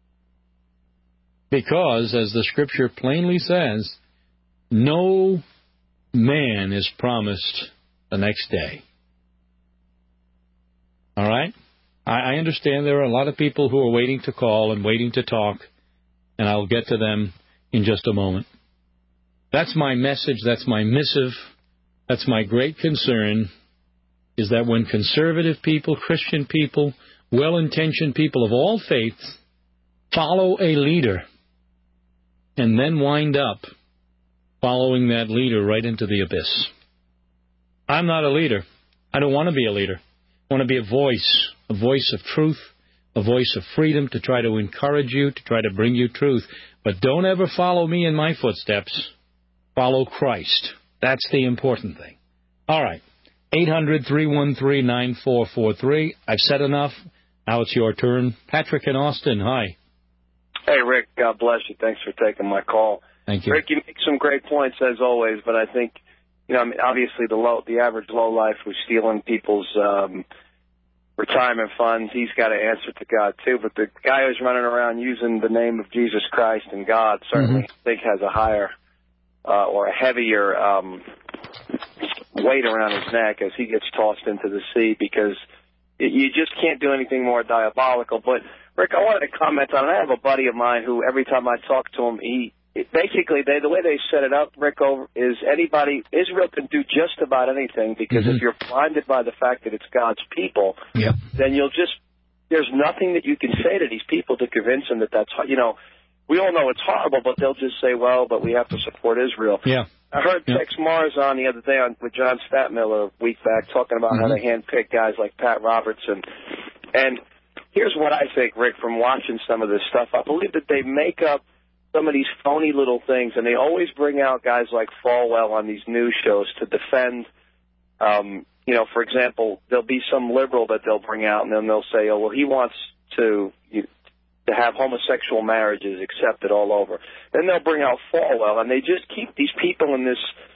Because, as the Scripture plainly says, no man is promised the next day. All right? I, I understand there are a lot of people who are waiting to call and waiting to talk, and I'll get to them in just a moment. That's my message. That's my missive. That's my great concern, is that when conservative people, Christian people, well-intentioned people of all faiths follow a leader and then wind up following that leader right into the abyss. I'm not a leader. I don't want to be a leader. I want to be a voice, a voice of truth, a voice of freedom to try to encourage you, to try to bring you truth. But don't ever follow me in my footsteps. Follow Christ. That's the important thing. All right. eight hundred, three one three, nine four four three. I've said enough. Now it's your turn. Patrick in Austin, hi.
Hey, Rick, God bless you. Thanks for taking my call.
Thank you.
Rick, you make some great points, as always, but I think, you know, I mean, obviously the low, the average lowlife who's stealing people's um, retirement funds, he's got to answer to God, too. But the guy who's running around using the name of Jesus Christ and God certainly, mm-hmm. I think, has a higher uh, or a heavier um, weight around his neck as he gets tossed into the sea, because you just can't do anything more diabolical. But, Rick, I wanted to comment on it. I have a buddy of mine who every time I talk to him, he it, basically, they, the way they set it up, Rick, over, is anybody, Israel can do just about anything, because mm-hmm. if you're blinded by the fact that it's God's people,
yep.
then you'll just, there's nothing that you can say to these people to convince them that that's, you know, we all know it's horrible, but they'll just say, well, but we have to support Israel.
Yeah.
I heard
yep.
Tex Mars on the other day on, with John Statmiller a week back talking about mm-hmm. how they handpick guys like Pat Robertson. And here's what I think, Rick, from watching some of this stuff. I believe that they make up some of these phony little things, and they always bring out guys like Falwell on these news shows to defend, um, you know, for example, there'll be some liberal that they'll bring out, and then they'll say, oh, well, he wants to you, to have homosexual marriages accepted all over. Then they'll bring out Falwell, and they just keep these people in this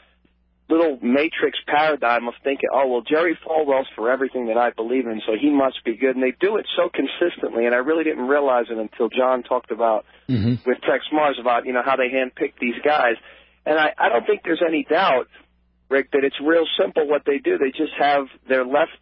little matrix paradigm of thinking, oh, well, Jerry Falwell's for everything that I believe in, so he must be good. And they do it so consistently, and I really didn't realize it until John talked about, mm-hmm. with Tex Mars, about, you know, how they handpick these guys. And I, I don't think there's any doubt, Rick, that it's real simple what they do. They just have their left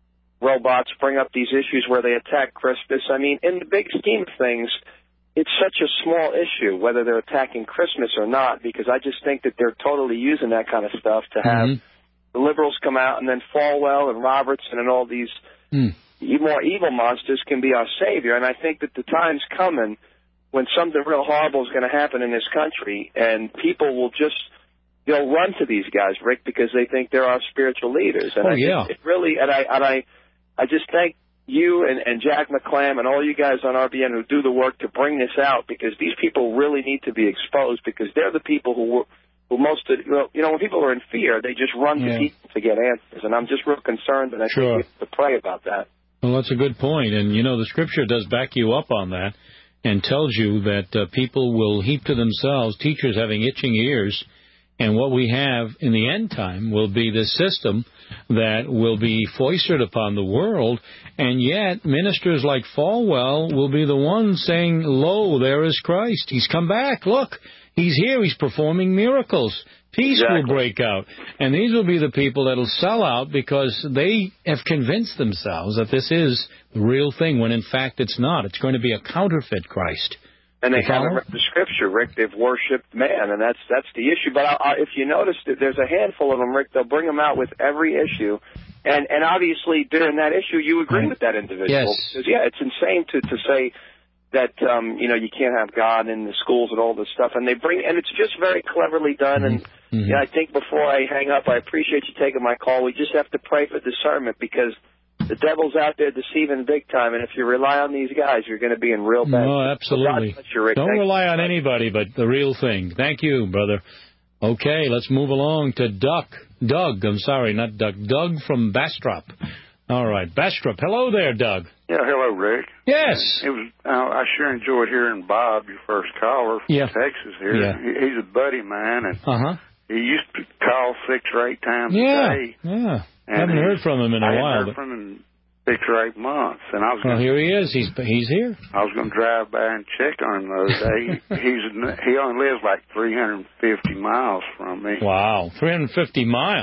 robots bring up these issues where they attack Christmas. I mean, in the big scheme of things, it's such a small issue whether they're attacking Christmas or not, because I just think that they're totally using that kind of stuff to have mm-hmm. the liberals come out, and then Falwell and Robertson and all these mm. more evil monsters can be our savior. And I think that the time's coming when something real horrible is going to happen in this country, and people will just, they'll run to these guys, Rick, because they think they're our spiritual leaders. And
oh,
I
yeah.
it really, and I, and I, I just thank you and, and Jack McClam and all you guys on R B N who do the work to bring this out, because these people really need to be exposed, because they're the people who who most of, you know, when people are in fear, they just run yeah. to people to get answers. And I'm just real concerned, and I sure. think we have to pray about that.
Well, that's a good point. And, you know, the Scripture does back you up on that and tells you that uh, people will heap to themselves, teachers having itching ears, and what we have in the end time will be this system that will be foisted upon the world, and yet ministers like Falwell will be the ones saying, lo, there is Christ. He's come back. Look, he's here. He's performing miracles. Peace exactly. will break out. And these will be the people that will sell out because they have convinced themselves that this is the real thing, when in fact it's not. It's going to be a counterfeit Christ.
And they haven't read the Scripture, Rick. They've worshipped man, and that's that's the issue. But I, I, if you notice, there's a handful of them, Rick. They'll bring them out with every issue, and and obviously during that issue, you agree right. with that individual.
Yes.
Because, yeah, it's insane to to say that um, you know you can't have God in the schools and all this stuff, and they bring and it's just very cleverly done. And mm-hmm. yeah, I think before I hang up, I appreciate you taking my call. We just have to pray for discernment, because the devil's out there deceiving big time, and if you rely on these guys, you're going to be in real bad.
No, absolutely.
You,
Don't
Thank
rely
you.
on anybody but the real thing. Thank you, brother. Okay, let's move along to Duck. Doug, I'm sorry, not Doug. Doug from Bastrop. All right, Bastrop. Hello there, Doug.
Yeah, hello, Rick.
Yes.
It was. Uh, I sure enjoyed hearing Bob, your first caller from
yeah.
Texas here.
Yeah.
He, he's a buddy of mine, and
uh-huh.
he used to call six or eight times
yeah.
a day.
Yeah, I haven't heard from him in a
I
while.
I haven't heard from him six or eight months, and I was.
Well,
gonna,
here he is. He's he's here.
I was going to drive by and check on him the other day. He's he only lives like three hundred fifty miles from me.
Wow, three hundred fifty miles.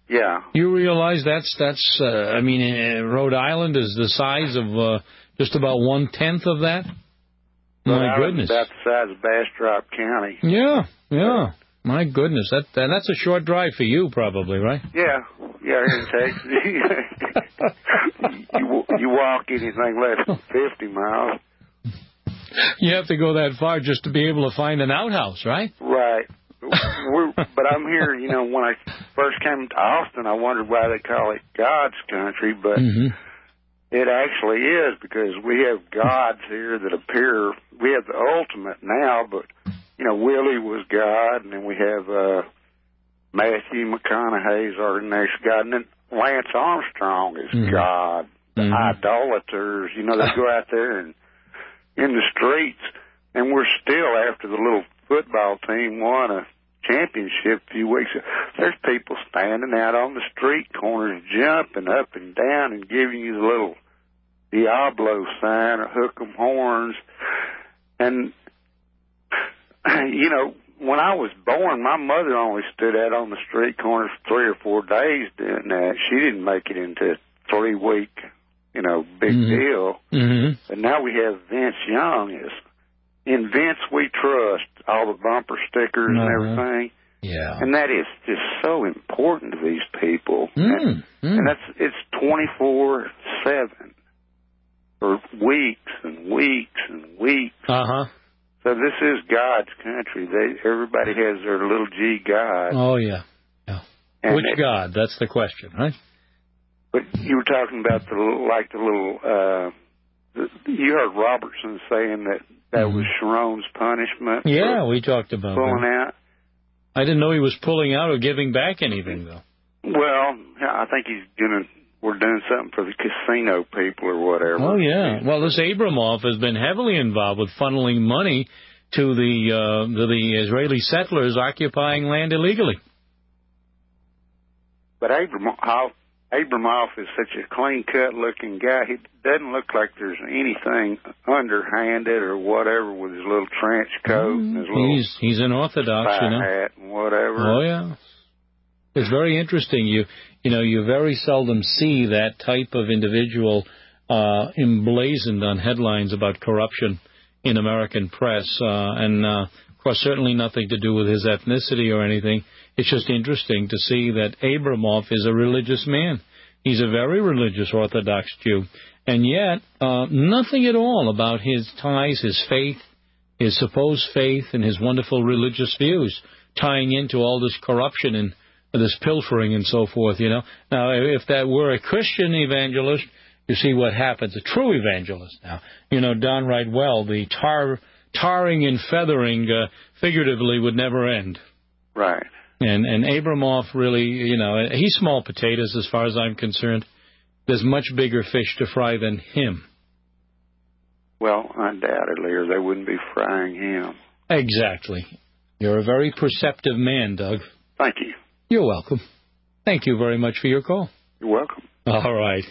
Yeah.
You realize that's, that's uh, I mean, uh, Rhode Island is the size of uh, just about one-tenth of that?
Rhode
My
Island,
goodness.
about the size of Bastrop County.
Yeah, yeah. My goodness. That, that That's a short drive for you, probably, right?
Yeah. Yeah, here in Texas. you, you walk anything less than fifty miles.
You have to go that far just to be able to find an outhouse, right?
Right. We're, but I'm here, you know, when I first came to Austin, I wondered why they call it God's country, but
mm-hmm.
it actually is, because we have gods here that appear. We have the ultimate now, but, you know, Willie was God, and then we have uh, Matthew McConaughey's our next God, and then Lance Armstrong is mm-hmm. God. The mm-hmm. idolaters, you know, they go out there and in the streets, and we're still, after the little football team won a championship a few weeks ago, there's people standing out on the street corners jumping up and down and giving you the little Diablo sign or hook 'em horns. And, you know, when I was born, my mother only stood out on the street corners for three or four days doing that. She didn't make it into a three-week, you know, big mm-hmm. deal.
Mm-hmm.
But now we have Vince Young. Is in Vince we trust, all the bumper stickers uh-huh. and everything.
Yeah.
And that is just so important to these people.
Mm,
and,
mm.
and that's it's twenty-four seven for weeks and weeks and weeks.
Uh-huh.
So this is God's country. They everybody has their little G God.
Oh, yeah. yeah. Which it, God? That's the question, right?
But you were talking about the little, like the little, uh, the, you heard Robertson saying that that mm-hmm. was Sharon's punishment.
Yeah, we talked about
pulling
that.
out.
I didn't know he was pulling out or giving back anything, though.
Well, I think he's gonna. We're doing something for the casino people or whatever.
Oh yeah. Well, this Abramoff has been heavily involved with funneling money to the uh, to the Israeli settlers occupying land illegally.
But Abramoff. Abramoff is such a clean-cut looking guy. He doesn't look like there's anything underhanded or whatever with his little trench coat mm, and his little
he's he's an Orthodox, you know,
hat and whatever.
Oh yeah, it's very interesting. You you know you very seldom see that type of individual uh, emblazoned on headlines about corruption in American press, uh, and uh, of course certainly nothing to do with his ethnicity or anything. It's just interesting to see that Abramoff is a religious man. He's a very religious Orthodox Jew. And yet, uh, nothing at all about his ties, his faith, his supposed faith, and his wonderful religious views tying into all this corruption and this pilfering and so forth, you know. Now, if that were a Christian evangelist, you see what happens, a true evangelist. Now, you know, downright well, the tar, tarring and feathering uh, figuratively would never end.
Right.
And and Abramoff really, you know, he's small potatoes as far as I'm concerned. There's much bigger fish to fry than him.
Well, undoubtedly, or they wouldn't be frying him.
Exactly. You're a very perceptive man, Doug.
Thank you.
You're welcome. Thank you very much for your call.
You're welcome.
All right.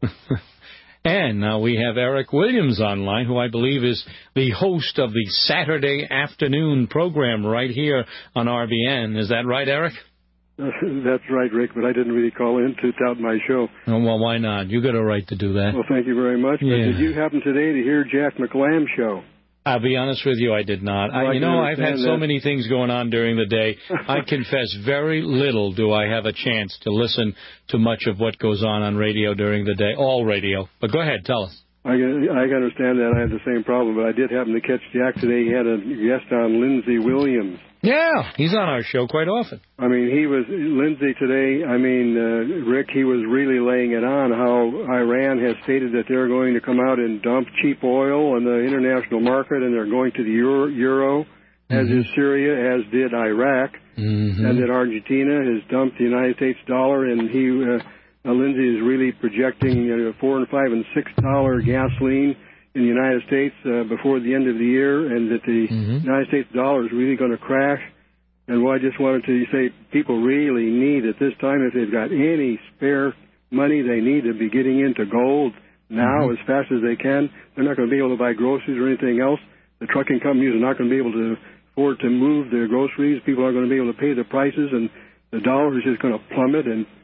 And now we have Eric Williams online, who I believe is the host of the Saturday afternoon program right here on R B N. Is that right, Eric?
Uh, that's right, Rick, but I didn't really call in to tout my show.
Oh, well, why not? You got a right to do that.
Well, thank you very much.
Yeah.
But did you happen today to hear Jack McLam's show?
I'll be honest with you, I did not.
Well,
I, you
I
know, I've had so
that.
many things going on during the day. I confess very little do I have a chance to listen to much of what goes on on radio during the day, all radio. But go ahead, tell us.
I can, I can understand that. I had the same problem, but I did happen to catch Jack today. He had a guest on, Lindsey Williams.
Yeah, he's on our show quite often.
I mean, he was, Lindsey today, I mean, uh, Rick, he was really laying it on how Iran has stated that they're going to come out and dump cheap oil on the international market, and they're going to the Euro, Euro mm-hmm. as is Syria, as did Iraq,
mm-hmm.
and that Argentina has dumped the United States dollar, and he, uh, uh, Lindsey is really projecting uh, four and five and six dollar gasoline in the United States uh, before the end of the year, and that the mm-hmm. United States dollar is really going to crash. And well, I just wanted to say people really need at this time, if they've got any spare money, they need to be getting into gold now mm-hmm. as fast as they can. They're not going to be able to buy groceries or anything else. The trucking companies are not going to be able to afford to move their groceries. People aren't going to be able to pay the prices, and the dollar is just going to plummet. And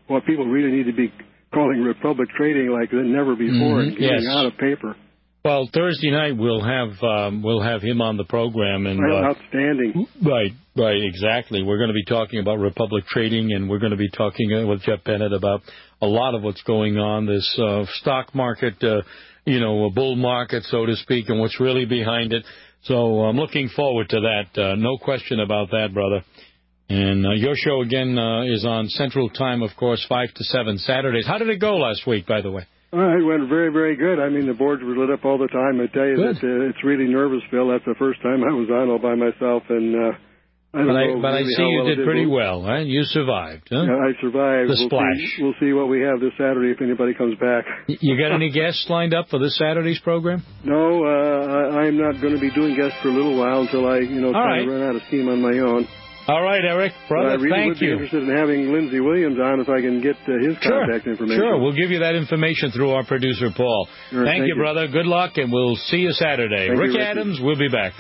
what people really need to be calling Republic Trading like never before
Mm-hmm.
and getting
Yes.
out of paper.
Well, Thursday night we'll have um, we'll have him on the program, and
Well,
uh,
outstanding.
right, right, exactly. We're going to be talking about Republic Trading, and we're going to be talking uh, with Jeff Bennett about a lot of what's going on, this uh, stock market, uh, you know, a bull market, so to speak, and what's really behind it. So I'm looking forward to that. Uh, no question about that, brother. And uh, your show again uh, is on Central Time, of course, five to seven Saturdays. How did it go last week, by the way?
Uh, it went very, very good. I mean, the boards were lit up all the time. I tell you
Good.
that uh, it's really nervous, Phil. That's the first time I was on all by myself, and uh, I don't
But I,
know.
but I
really
see
how
you
well it
did pretty
We'll-
well, right? You survived, huh?
Yeah, I survived.
The
we'll
splash.
See, we'll see what we have this Saturday if anybody comes back.
You got any guests lined up for this Saturday's program?
No, uh, I, I'm not going to be doing guests for a little while until I, you know,
All
kind
right.
of run out of steam on my own.
All right, Eric, brother,
But I really
thank
would be
you.
interested in having Lindsey Williams on if I can get uh, his
Sure,
contact information.
sure. We'll give you that information through our producer, Paul.
Sure,
thank,
thank
you,
you.
brother. Good luck, and we'll see you Saturday.
Thank
Rick
you, Ricky.
Adams, we'll be back.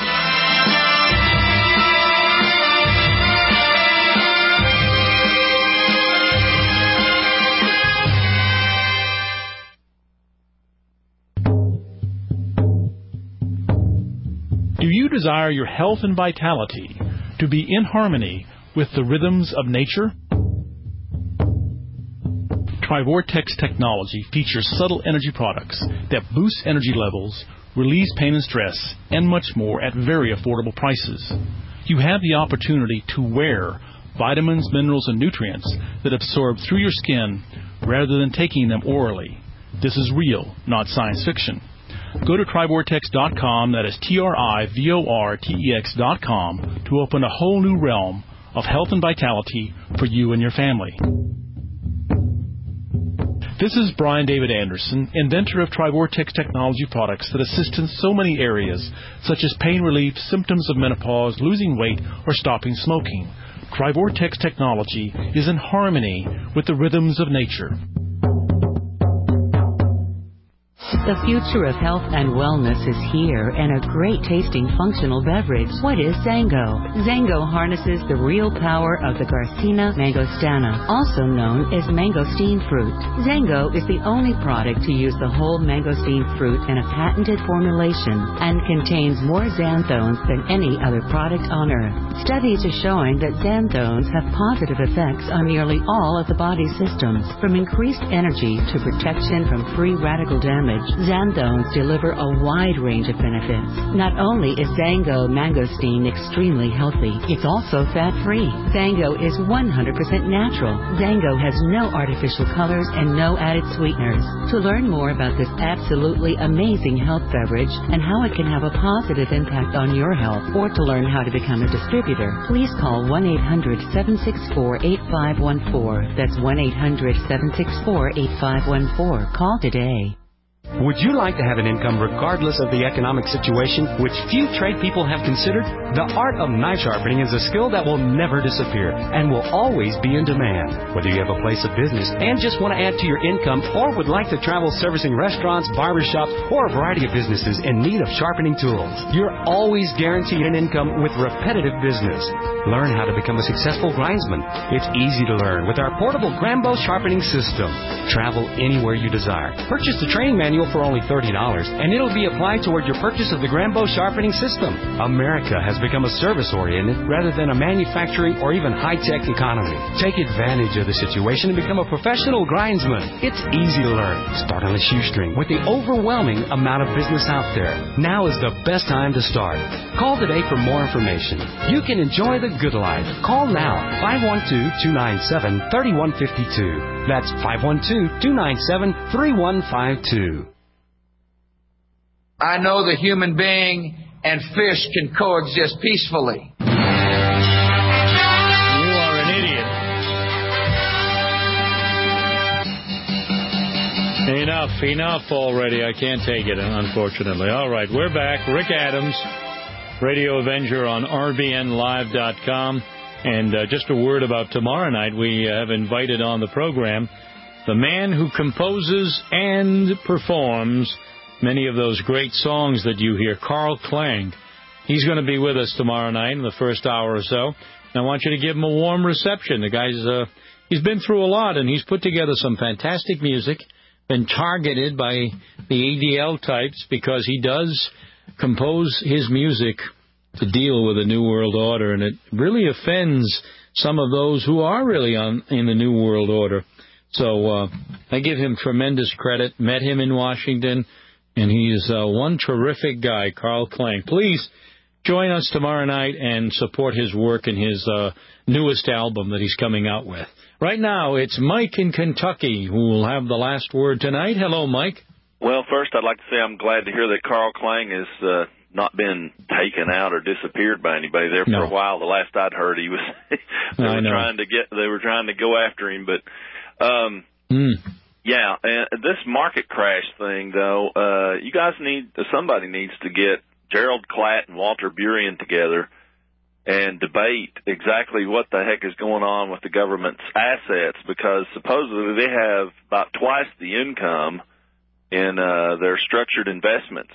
Do you desire your health and vitality to be in harmony with the rhythms of nature? Trivortex technology features subtle energy products that boost energy levels, release pain and stress, and much more at very affordable prices. You have the opportunity to wear vitamins, minerals, and nutrients that absorb through your skin rather than taking them orally. This is real, not science fiction. Go to Trivortex dot com, that is T R I V O R T E X dot com, to open a whole new realm of health and vitality for you and your family. This is Brian David Anderson, inventor of Trivortex technology products that assist in so many areas, such as pain relief, symptoms of menopause, losing weight, or stopping smoking. Trivortex technology is in harmony with the rhythms of nature.
The future of health and wellness is here in a great tasting functional beverage. What is Zango? Zango harnesses the real power of the Garcinia mangostana, also known as mangosteen fruit. Zango is the only product to use the whole mangosteen fruit in a patented formulation and contains more xanthones than any other product on earth. Studies are showing that xanthones have positive effects on nearly all of the body's systems, from increased energy to protection from free radical damage. Xanthones deliver a wide range of benefits. Not only is Zango mangosteen extremely healthy, it's also fat-free. Zango is one hundred percent natural. Zango has no artificial colors and no added sweeteners. To learn more about this absolutely amazing health beverage and how it can have a positive impact on your health, or to learn how to become a distributor, please call one eight hundred seven six four eight five one four. That's one eight hundred seven six four eight five one four. Call today.
Would you like to have an income regardless of the economic situation, which few trade people have considered? The art of knife sharpening is a skill that will never disappear and will always be in demand. Whether you have a place of business and just want to add to your income, or would like to travel servicing restaurants, barbershops, or a variety of businesses in need of sharpening tools, you're always guaranteed an income with repetitive business. Learn how to become a successful grindsman. It's easy to learn with our portable Grambo sharpening system. Travel anywhere you desire. Purchase the training manual for only thirty dollars, and it'll be applied toward your purchase of the Grambo sharpening system. America has become a service-oriented rather than a manufacturing or even high-tech economy. Take advantage of the situation and become a professional grindsman. It's easy to learn. Start on a shoestring with the overwhelming amount of business out there. Now is the best time to start. Call today for more information. You can enjoy the good life. Call now, five one two, two nine seven, three one five two. That's five one two, two nine seven, three one five two.
I know the human being and fish can coexist peacefully.
You are an idiot. Enough, enough already. I can't take it, unfortunately. All right, we're back. Rick Adams, Radio Avenger on R B N live dot com. And uh, just a word about tomorrow night. We have invited on the program the man who composes and performs many of those great songs that you hear, Carl Klang. He's going to be with us tomorrow night in the first hour or so. And I want you to give him a warm reception. The guy's uh, he's been through a lot, and he's put together some fantastic music, been targeted by the A D L types because he does compose his music to deal with a New World Order, and it really offends some of those who are really on in the New World Order. So uh, I give him tremendous credit. Met him in Washington, and he's uh, one terrific guy, Carl Klang. Please join us tomorrow night and support his work in his uh, newest album that he's coming out with. Right now, it's Mike in Kentucky who will have the last word tonight. Hello, Mike.
Well, first, I'd like to say I'm glad to hear that Carl Klang has uh, not been taken out or disappeared by anybody there for
no.
a while. The last I'd heard, he was they
I
were
know.
trying to get they were trying to go after him, but um,
mm.
yeah, and this market crash thing, though, uh, you guys need somebody needs to get Gerald Klatt and Walter Burien together and debate exactly what the heck is going on with the government's assets, because supposedly they have about twice the income in uh, their structured investments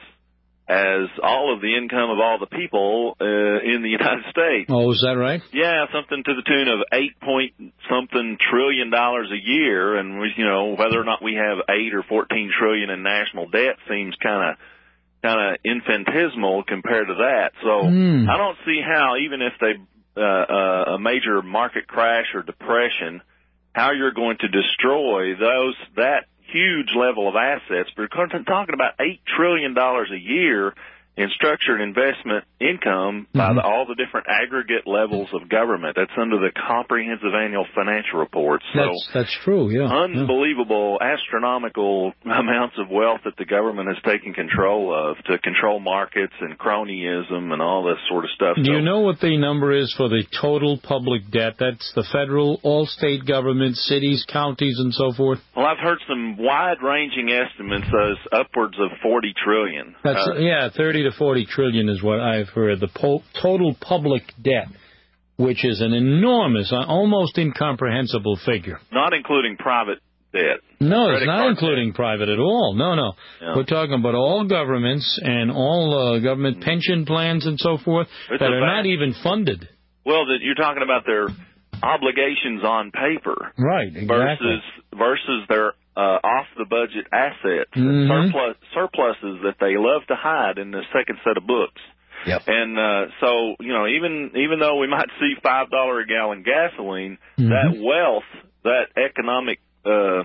as all of the income of all the people uh, in the United States.
Oh, is that right?
Yeah, something to the tune of eight point something trillion dollars a year, and we, you know, whether or not we have eight or fourteen trillion in national debt seems kind of kind of infinitesimal compared to that. So
mm.
I don't see how, even if they uh, uh, a major market crash or depression, how you're going to destroy those that huge level of assets. We're talking about eight trillion dollars a year in structured investment income by
mm-hmm.
the, all the different aggregate levels of government. That's under the comprehensive annual financial reports. So
that's, that's true, yeah.
Unbelievable, yeah. astronomical amounts of wealth that the government has taken control of to control markets and cronyism and all this sort of stuff.
Do
so,
you know what the number is for the total public debt? That's the federal, all state governments, cities, counties, and so forth?
Well, I've heard some wide-ranging estimates as upwards of forty trillion.
That's
uh,
yeah, thirty to forty trillion is what I've heard. The po- total public debt, which is an enormous, almost incomprehensible figure.
Not including private debt.
No,
Credit
it's not including
debt.
private at all. No, no.
Yeah.
We're talking about all governments and all uh, government mm-hmm. pension plans and so forth
it's
that are
fact.
not even funded.
Well, that you're talking about their obligations on paper.
Right, exactly.
Versus, versus their Uh, off-the-budget assets,
mm-hmm.
and surplus, surpluses that they love to hide in the second set of books.
Yep.
And uh, so, you know, even even though we might see five dollars a gallon gasoline,
mm-hmm.
that wealth, that economic uh,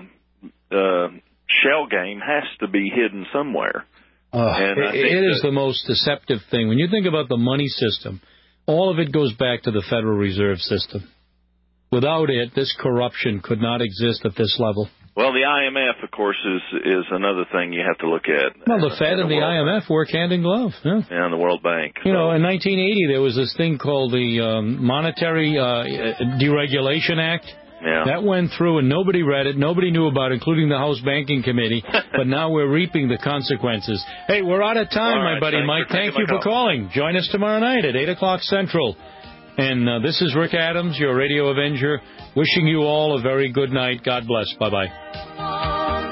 uh, shell game has to be hidden somewhere.
Uh,
and
it, it is the most deceptive thing. When you think about the money system, all of it goes back to the Federal Reserve System. Without it, this corruption could not exist at this level.
Well, the I M F, of course, is is another thing you have to look at.
Well, the Fed and, and the, the I M F work hand in glove. Yeah,
yeah and the World Bank.
You
so.
know, in nineteen eighty, there was this thing called the um, Monetary uh, Deregulation Act.
Yeah.
That went through, and nobody read it. Nobody knew about it, including the House Banking Committee. But now we're reaping the consequences. Hey, we're out of time,
right,
my buddy Mike.
Thank
you for
call.
calling. Join us tomorrow night at eight o'clock Central. And uh, this is Rick Adams, your Radio Avenger, wishing you all a very good night. God bless. Bye-bye.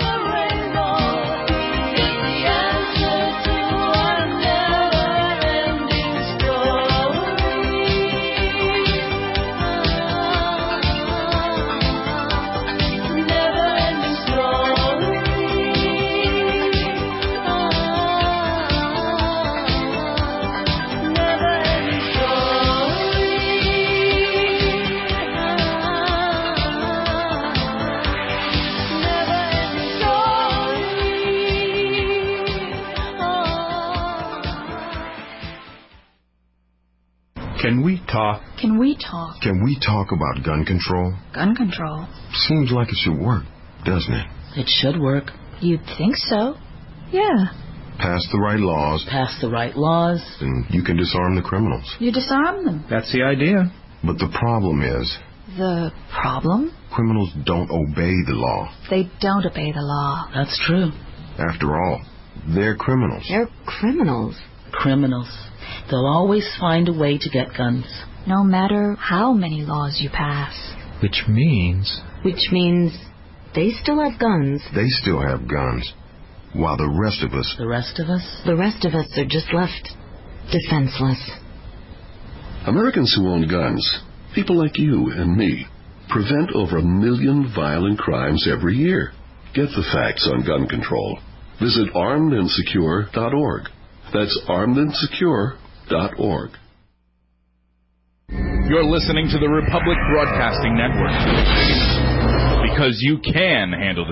Can we talk?
Can we talk?
Can we talk about gun control?
Gun control?
Seems like it should work, doesn't it?
It should work. You'd think so. Yeah.
Pass the right laws.
Pass the right laws.
And you can disarm the criminals.
You disarm them.
That's the idea. But the problem is...
The problem?
Criminals don't obey the law.
They don't obey the law. That's true.
After all, they're criminals.
They're criminals. Criminals. They'll always find a way to get guns. No matter how many laws you pass.
Which means...
Which means they still have guns.
They still have guns. While the rest of us...
The rest of us? The rest of us are just left defenseless.
Americans who own guns, people like you and me,
prevent over a million violent crimes every year. Get the facts on gun control. Visit armed and secure dot org. That's armed and secure dot org.
You're listening to the Republic Broadcasting Network. Because you can handle the